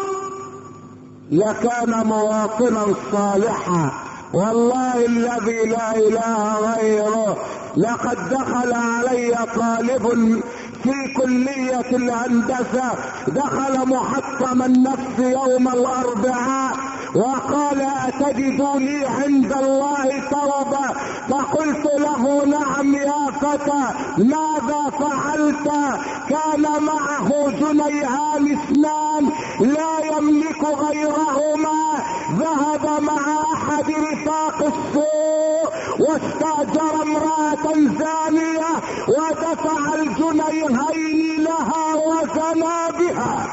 لكان مواطنا صالحا. والله الذي لا إله غيره، لقد دخل علي طالب في كلية الهندسة، دخل محطم النفس يوم الأربعاء وقال: أتجد لي عند الله توبة؟ فقلت له: نعم يا فتى، ماذا فعلت؟ كان معه جنيهان اثنان لا يملك غيرهما، ذهب مع أحد رفاق السوء واستأجر امرأة زانية ودفع الجنيهين لها وزنى بها.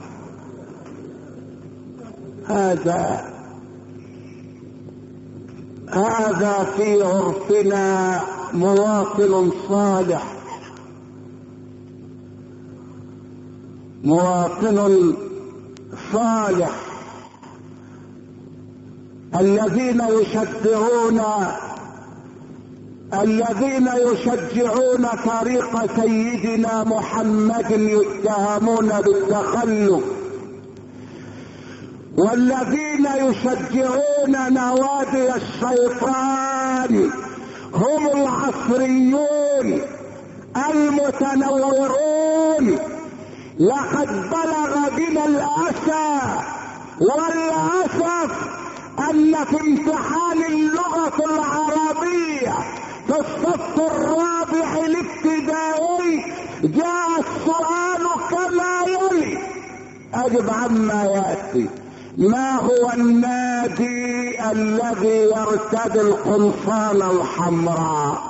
هذا هذا في عرفنا مواطن صالح، مواطن صالح. الذين يشجعون الذين يشجعون طريق سيدنا محمد يتهمون بالتخلف، والذين يشجعون نوادي الشيطان هم العصريون المتنورون. لقد بلغ بنا الأسى والأسف أن في امتحان اللغة العربية في الصف الرابع الابتدائي جاء السؤال كما يلي، أجب عما يأتي: ما هو النادي الذي يرتدي القمصان الحمراء؟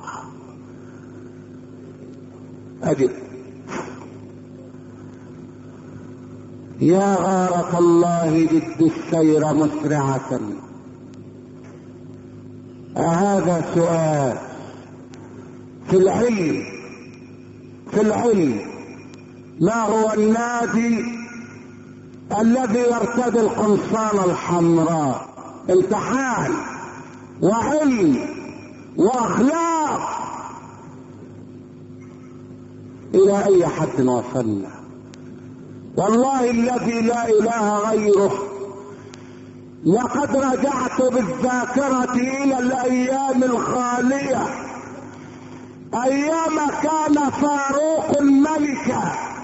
أجب. يا غارة الله جد السير مسرعة. هذا سؤال في العلم في العلم ما هو النادي الذي يرتدي القمصان الحمراء؟ امتحان وعلم واخلاق. الى اي حد وصلنا؟ والله الذي لا اله غيره، لقد رجعت بالذاكرة الى الايام الخالية، ايام كان فاروق ملكا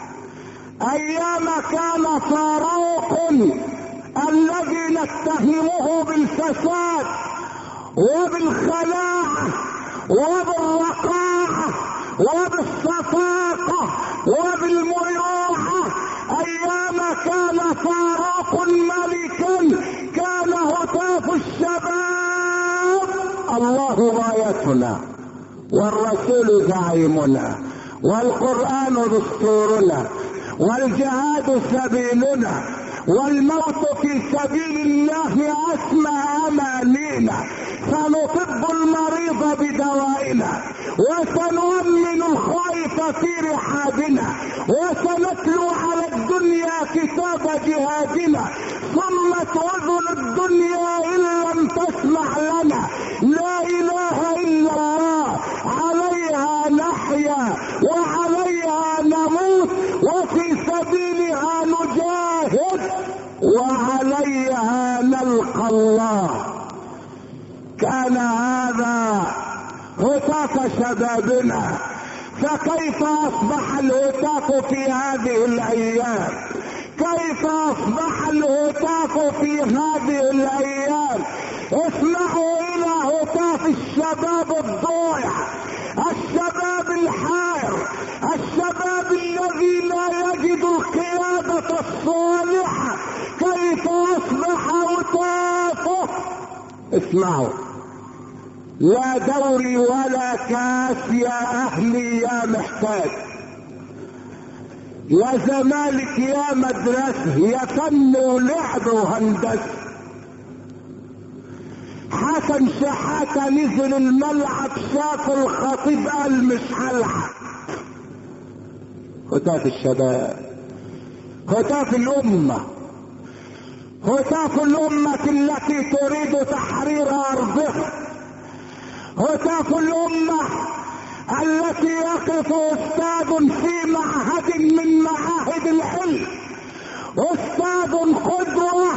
ايام كان فاروق الذي نتهمه بالفساد وبالخلاعة وبالرقاعة وبالصفاقة وبالمروعة، ايام كان فاروق ملكا كان هتاف الشباب الله غايتنا والرسول زعيمنا والقرآن دستورنا والجهاد سبيلنا والموت في سبيل الله اسمى امانينا، سنطب المريض بدوائنا وسنؤمن الخائف في رحابنا وسنتلو على الدنيا كتاب جهادنا، صمت اذن الدنيا ان لم تسمع لنا، لا اله الا الله عليها نحيا وعليها نموت وفي سبيلها نجاهد وعليها نلقى الله. كان هذا هتاف شبابنا، فكيف اصبح الهتاف في هذه الايام؟ كيف اصبح الهتاف في هذه الايام؟ اسمعوا الى هتاف الشباب الضائع، الشباب الحائر، الشباب الذي لا يجد القيادة الصالحة، كيف اصبح هتافه؟ اسمعوا: لا دوري ولا كاس يا اهلي يا محتاج، يا زمالك يا مدرسة، يا فن ولعب وهندسة. حسن شحاتة نزل الملعب شاف الخطيب قال مش هلعب. هتاف الشباب، هتاف الامة، هتاف الامة التي تريد تحرير ارضها، هتاف الامة التي يقف استاذ في معهد من معاهد العلم، استاذ قدوة،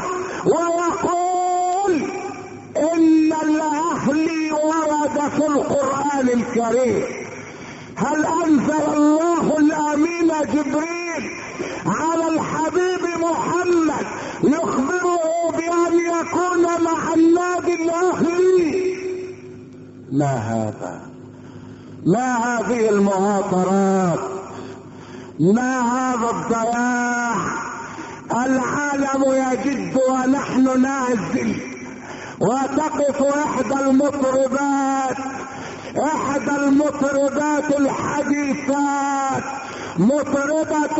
ويقول ان الاهلي ورد في القرآن الكريم. هل انزل الله الامين جبريل على الحبيب محمد يخبره بان يكون مع النادي الاهلي؟ ما هذا؟ ما هذه المهاترات؟ ما هذا الضياع؟ العالم يجد ونحن نازل. وتقف احدى المطربات، احدى المطربات الحديثات، مطربة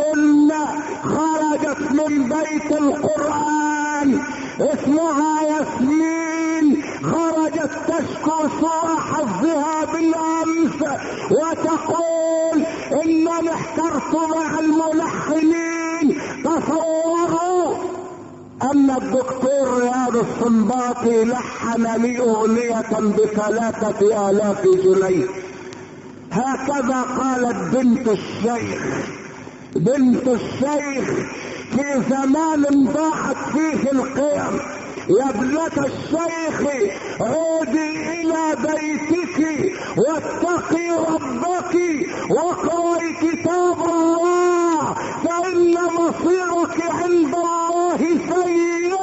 خرجت من بيت القرآن اسمها ياسمين، خرجت تشكو سوء حظها بالامس وتقول انني احترت مع الملحنين. تصوروا ان الدكتور رياض السنباطي لحن لي اغنية بثلاثة الاف جنيه. هكذا قالت بنت الشيخ، بنت الشيخ في زمان ضاعت فيه القيم. يا ابنة الشيخ عودي الى بيتك واتقي ربك واقرأي كتاب الله فان مصيرك عند الله سيء.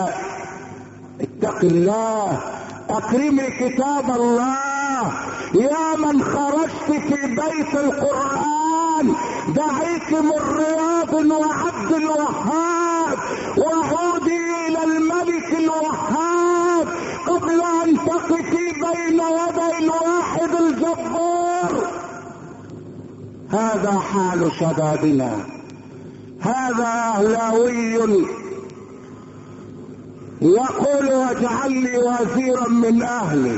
اتقي الله، اكرمي كتاب الله. يا من خرجت في بيت القرآن دعيك من رياض وعبد الوهاب، وعودي الى الملك الوهاب قبل ان تقفي بين يدي الواحد الجبار. هذا حال شبابنا، هذا اهلاوي يقول واجعل لي وزيرا من اهلي،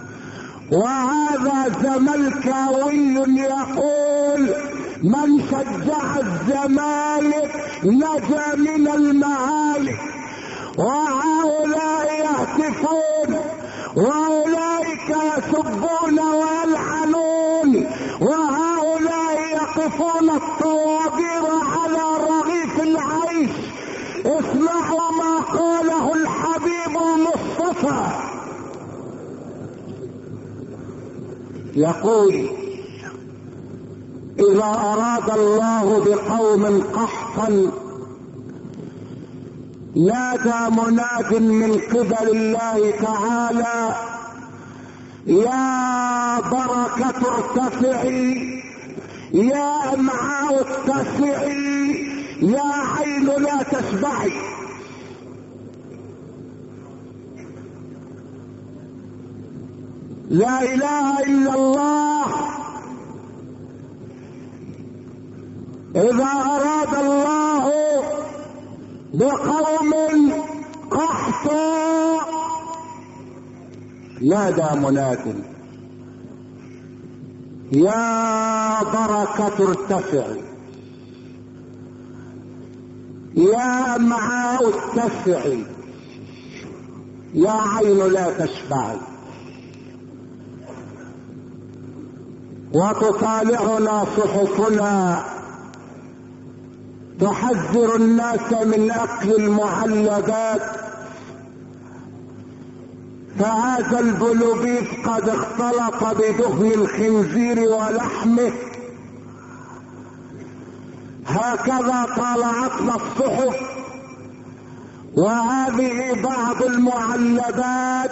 وهذا زملكاوي يقول من شجع الزمالك نجا من المهالك. وهؤلاء يهتفون واولئك يسبون ويلعنون، وهؤلاء يقفون الطوابير على رغيف العيش. اسمعوا ما قاله الحبيب المصطفى، يقول اذا اراد الله بقوم قحطا مرة نادى مناد من قبل الله تعالى: يا بركة ارتفعي، يا امعاء اتسعي، يا عين لا تشبعي. لا اله الا الله. اذا اراد الله بقوم قحطا نادى مناد: يا بركة ارتفعي، يا امعاء اتسعي، يا عين لا تشبعي. وتطالعنا صحفنا تحذر الناس من اكل المعلبات، فهذا البلوبيف قد اختلط بدهن الخنزير ولحمه. هكذا طالعتنا الصحف، وهذه بعض المعلبات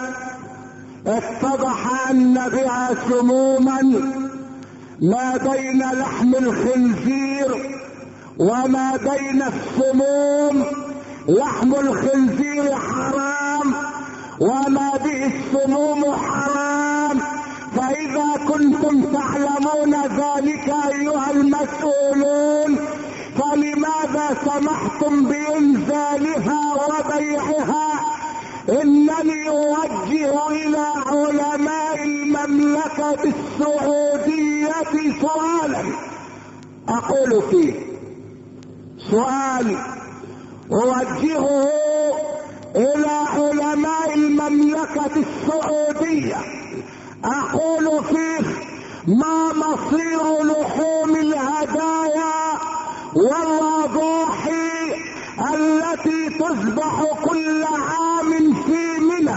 اتضح ان بها سموما ما بين لحم الخنزير وما بين السموم. لحم الخنزير حرام وما به السموم حرام. فإذا كنتم تعلمون ذلك أيها المسؤولون، فلماذا سمحتم بإنزالها وبيعها؟ إنني أوجه إلى علماء المملكة السعودية سؤالا أقول فيه، سؤال أوجهه إلى علماء المملكة السعودية أقول فيه: ما مصير لحوم الهدايا والأضاحي التي تذبح كل عام في منى؟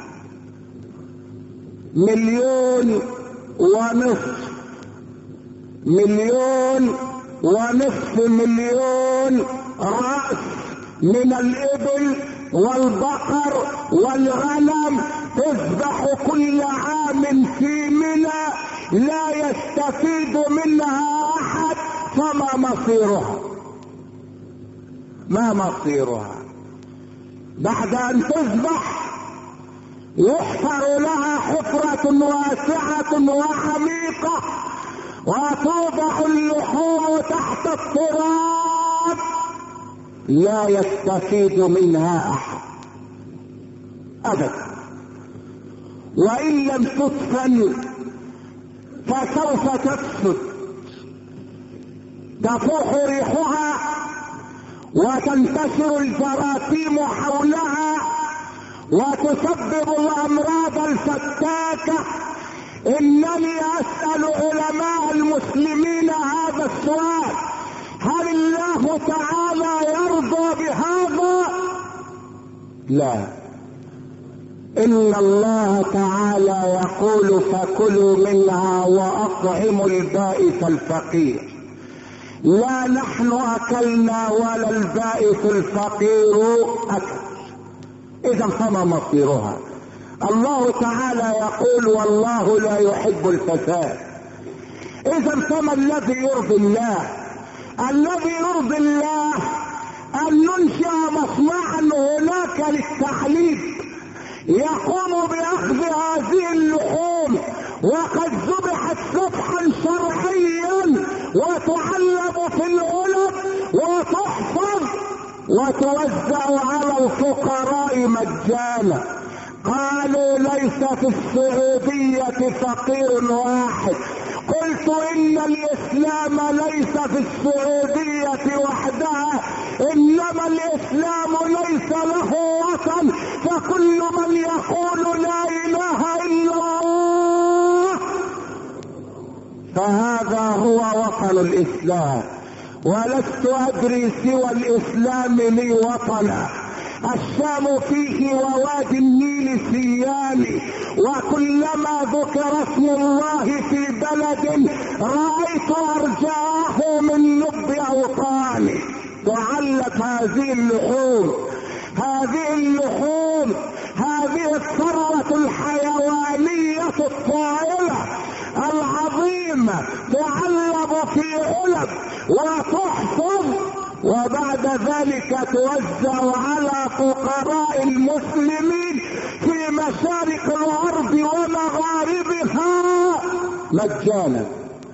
مليون ونصف مليون ونصف مليون رأس من الإبل والبقر والغنم تذبح كل عام في منى، لا يستفيد منها أحد. فما مصيرها؟ ما مصيرها؟ بعد أن تذبح يحفر لها حفرة واسعة وعميقة، وتوضع اللحوم تحت التراب، لا يستفيد منها احد ابدا. وان لم تدفن فسوف تفسد، تفوح ريحها وتنتشر الجراثيم حولها وتسبب الامراض الفتاكة. انني اسأل علماء المسلمين هذا السؤال: هل الله تعالى يرضى بهذا؟ لا. ان الله تعالى يقول: فكلوا منها واطعموا البائس الفقير. لا نحن اكلنا ولا البائس الفقير اكل. اذا فما مصيرها؟ الله تعالى يقول: والله لا يحب الفساد. اذا فما الذي يرضي الله؟ الذي يرضي الله ان ننشئ مصنعا هناك للتحليب يقوم باخذ هذه اللحوم وقد ذبحت ذبحا شرعيا وتعلب في العلب وتحفظ وتوزع على الفقراء مجانا. قالوا: ليس في السعودية فقير واحد. قلت: ان الاسلام ليس في السعودية وحدها، انما الاسلام ليس له وطن، فكل من يقول لا اله الا الله فهذا هو وطن الاسلام. ولست ادري سوى الاسلام لي وطنا. الشام فيه ووادي النيل سيان، وكلما ذكر اسم الله في بلد رأيت ارجاه من لب اوطاني. تعلق هذه اللحوم، هذه اللحوم، هذه الثروة الحيوانية الطائلة العظيمة تعلب في علب وتحفظ، وبعد ذلك توزع على فقراء المسلمين في مشارق الارض ومغاربها مجانا.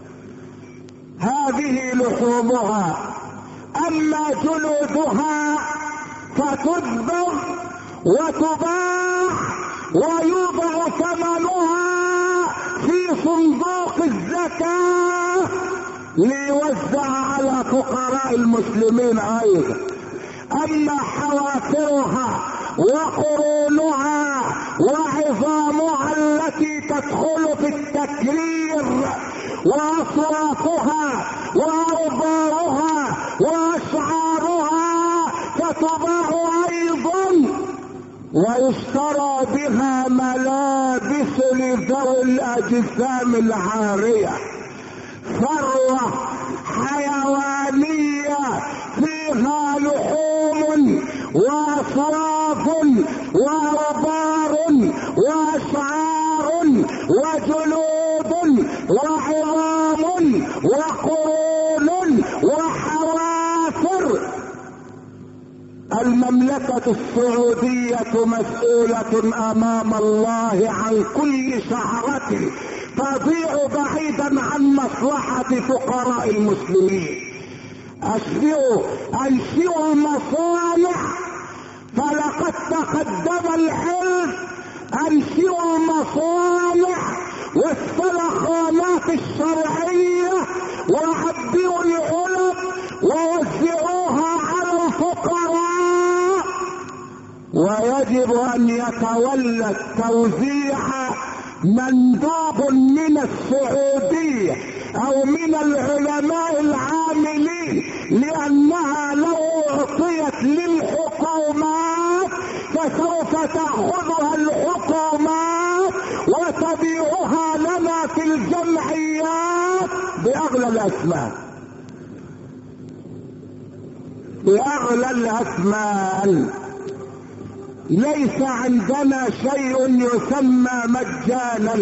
هذه لحومها. اما جلودها فتدبغ وتباع ويوضع ثمنها في صندوق الزكاة ليوزع على فقراء المسلمين ايضا. اما حوافرها وقرونها وعظامها التي تدخل في التكرير واصوافها واوبارها واشعارها فتباع ايضا ويشترى بها ملابس لذوي الاجسام العارية. ثروة حيوانية فيها لحوم واصواف واوبار واشعار وجلود وعظام وقرون وحوافر. المملكة السعودية مسؤولة امام الله عن كل شعرة تضيع بعيدا عن مصلحة فقراء المسلمين. أشبعوا أنشئوا مصانع، فلقد تقدم العلم. أنشئوا مصانع والسلخانات الشرعية وعبئوا العلب ووزعوها على الفقراء. ويجب أن يتولى التوزيع مندوب من السعودية او من العلماء العاملين، لانها لو اعطيت للحكومات فسوف تاخذها الحكومات وتبيعها لنا في الجمعيات باغلى الاسماء، باغلى الاسماء. ليس عندنا شيء يسمى مجانا،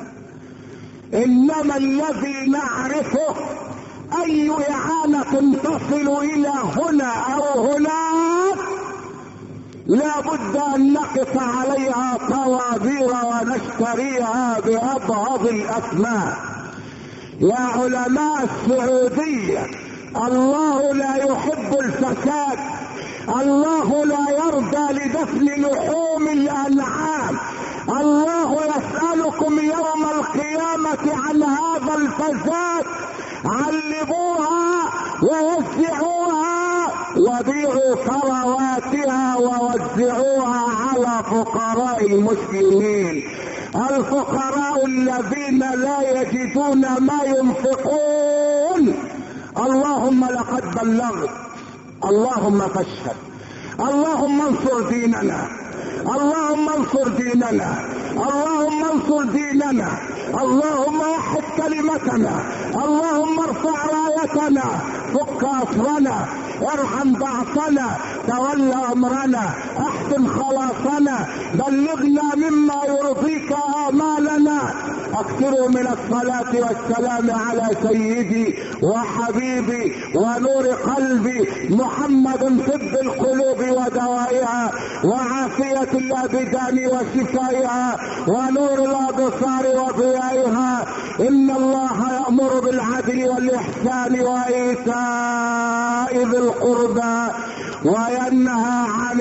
انما الذي نعرفه اي اعانة تصل الى هنا او هناك لا بد ان نقف عليها طوابير ونشتريها بأبغض الاسماء. يا علماء السعودية، الله لا يحب الفساد، الله لا يرضى لدفن لحوم الانعام. الله يسألكم يوم القيامة عن هذا الفساد. علبوها ووزعوها وبيعوا ثرواتها ووزعوها على فقراء المسلمين، الفقراء الذين لا يجدون ما ينفقون. اللهم لقد بلغت، اللهم فاشهد، اللهم انصر ديننا، اللهم انصر ديننا، اللهم انصر ديننا، اللهم وحد كلمتنا، اللهم ارفع رايتنا، فك اسرنا، ارحم ضعفنا، تولى امرنا، احسن خلاصنا، بلغنا مما يرضيك امالنا. اكثروا من الصلاة والسلام على سيدي وحبيبي ونور قلبي محمد، طب القلوب ودوائها وعافية الابدان وشفائها ونور الابصار وضيائها. ان الله يأمر بالعدل والاحسان وايتاء ذي القربى وينهى عن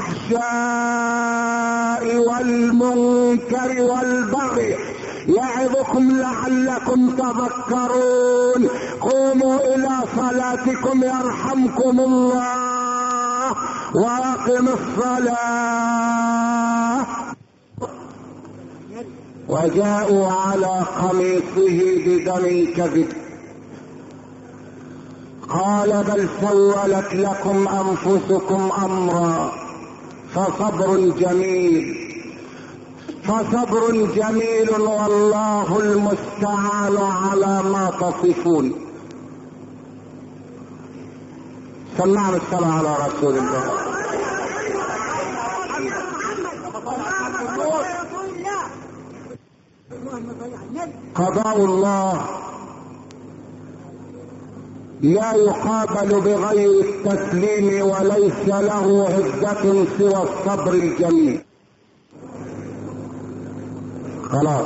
الفحشاء والمنكر والبغي يعظكم لعلكم تذكرون. قوموا الى صلاتكم يرحمكم الله واقم الصلاة. وجاءوا على قميصه بدم كذب قال بل سولت لكم انفسكم امرا فصبر جميل فصبر جميل والله المستعان على ما تصفون. سمعنا الصلاة على رسول الله. قضاء الله لا يقابل بغير التسليم وليس له عدة سوى الصبر الجميل. خلاص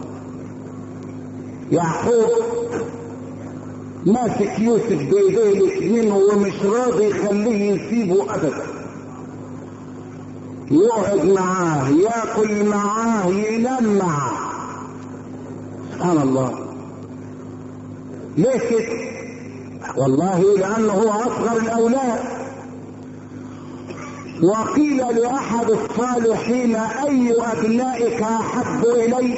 يعقوب ماسك يوسف بايديه الاثنين ومش راضي يخليه يسيبه ابدا، يقعد معاه ياكل معاه ينام معاه. سبحان الله. ليه كده؟ والله لانه هو اصغر الاولاد. وقيل لاحد الصالحين اي ابنائك احب اليك؟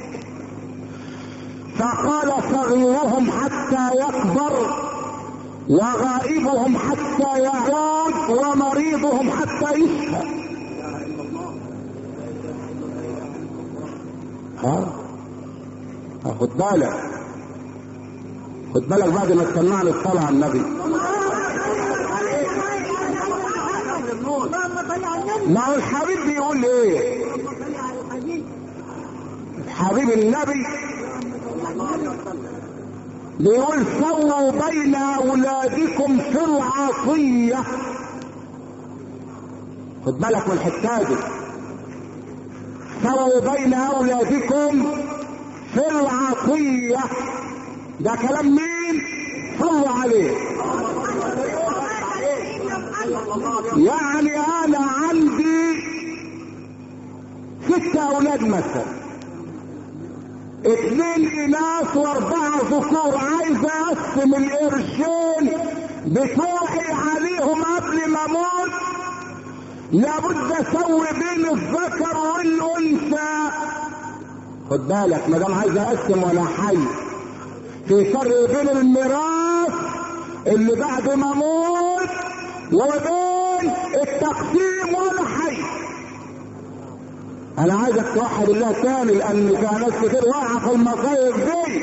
فقال صغيرهم حتى يكبر، وغائبهم حتى يعود، ومريضهم حتى يشفى. ها خد بالك، خد بالك بعد ما تسمعنا الصلاة على النبي. ما هو الحبيب بيقول ايه؟ حبيب النبي بيقول سووا بين اولادكم في العطية. خد بالك من الحكاية دي. سووا بين اولادكم في العطية، ده كلام مين؟ صلوا عليه. يعني انا عندي ست اولاد مثلا، اثنين اناث واربعة ذكور، عايز اقسم القرشين بتوعي عليهم قبل ما اموت، لابد اسوي بين الذكر والانثى. خد بالك ما دام عايز اقسم وانا حي، في فرق بين الميراث اللي بعد ما اموت وبين التقسيم وانا حي. انا عايزك توحد الله تاني، لان في ناس كتير واقعه في المصايب دي.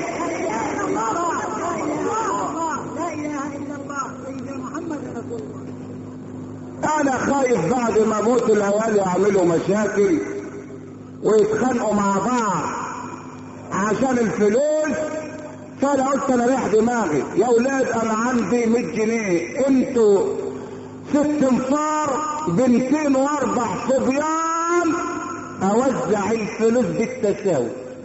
انا خايف بعد ما اموت العيال يعملوا مشاكل ويتخانقوا مع بعض عشان الفلوس. فانا قلت انا رايح دماغي يا اولاد، انا عندي مية جنيه، انتوا ست انفار بنتين واربع صبيان، اوزع الفلوس بالتساوي.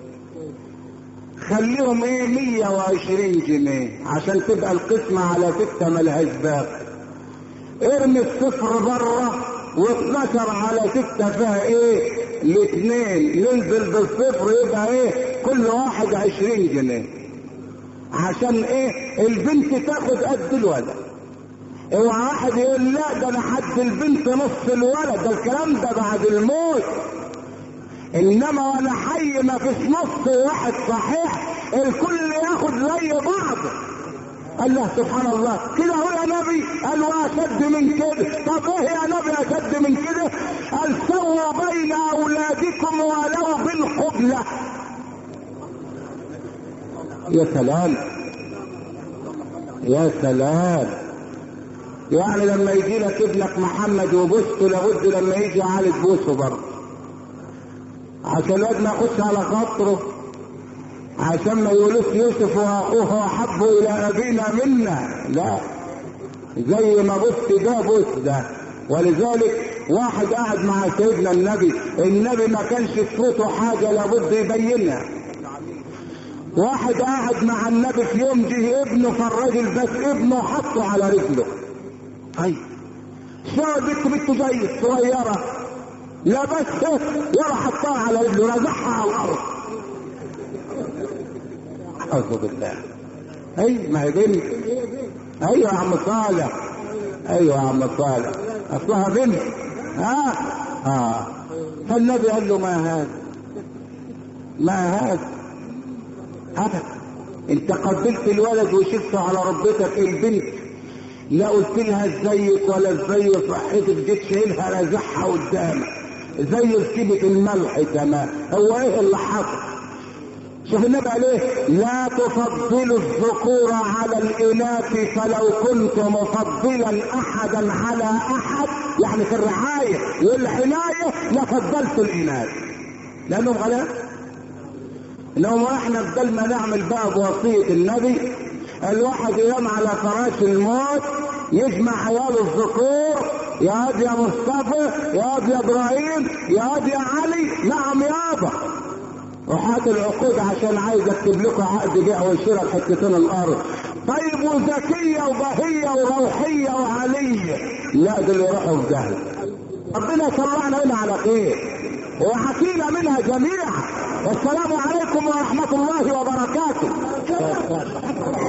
خليهم ايه مية وعشرين جنيه عشان تبقى القسمة على ستة ملهاش باقي. ارمي الصفر بره واثناشر على ستة فيها ايه الاثنين، ننزل بالصفر يبقى ايه كل واحد عشرين جنيه. عشان ايه البنت تاخد قد الولد. اوعى واحد يقول لا ده انا حد البنت نص الولد، ده الكلام ده بعد الموت. انما وانا حي ما فيش نص واحد صحيح، الكل ياخد زي بعض. الله سبحان الله كده هو يا نبي. قال واشد من كده. طب ايه يا نبي اشد من كده؟ قال سووا بين اولادكم ولو بالقبلة. يا سلام يا سلام. يعني لما يجي لك ابنك محمد وبوسته، لابد لما يجي علي تبوسه برضه، عشان الواد ما ياخدش على خاطره، عشان ما يقولوش يوسف واخوه احب الى ابينا منا. لا، زي ما بص ده بص ده. ولذلك واحد قاعد مع سيدنا النبي، النبي ما كانش صوته حاجه لابد يبينها. واحد قاعد مع النبي في يوم جه ابنه، فالراجل بس ابنه حطه على رجله. طيب شو البنت بنت زي صغيره، لا بس ولا حطها على رجله، رزعها على الارض. اعوذ بالله. اي ما هي بنت. ايوه يا عم صالح، ايوه يا عم صالح، اصلها بنت. ها اه فالنبي قال له ما هذا ما هذا ابدا، انت قبلت الولد وشفته على ربتك. البنت لا قلت لها ازيك ولا ازاي صحتك، جيت شايلها رازعها قدامك زي ركبة الملح تمام. هو ايه اللي حصل؟ شوف النبي قال ايه؟ لا تفضلوا الذكور على الاناث فلو كنت مفضلا احدا على احد، يعني في الرعايه والعنايه لفضلت الاناث لانهم غلاء. انهم احنا بدل ما نعمل بقى بوصيه النبي الواحد ينام على فراش الموت يجمع عياله الذكور، يا واد يا مصطفى، يا واد يا ابراهيم، يا واد يا علي، نعم يابا، وحات العقود عشان عايز اكتب لكم عقد بيع وشراء حتتين الارض. طيب وزكيه وبهيه وروحيه وعليه، لا دول يروحوا في داهيه. ربنا يطلعنا هنا على خير وحكينا منها جميعا. والسلام عليكم ورحمه الله وبركاته.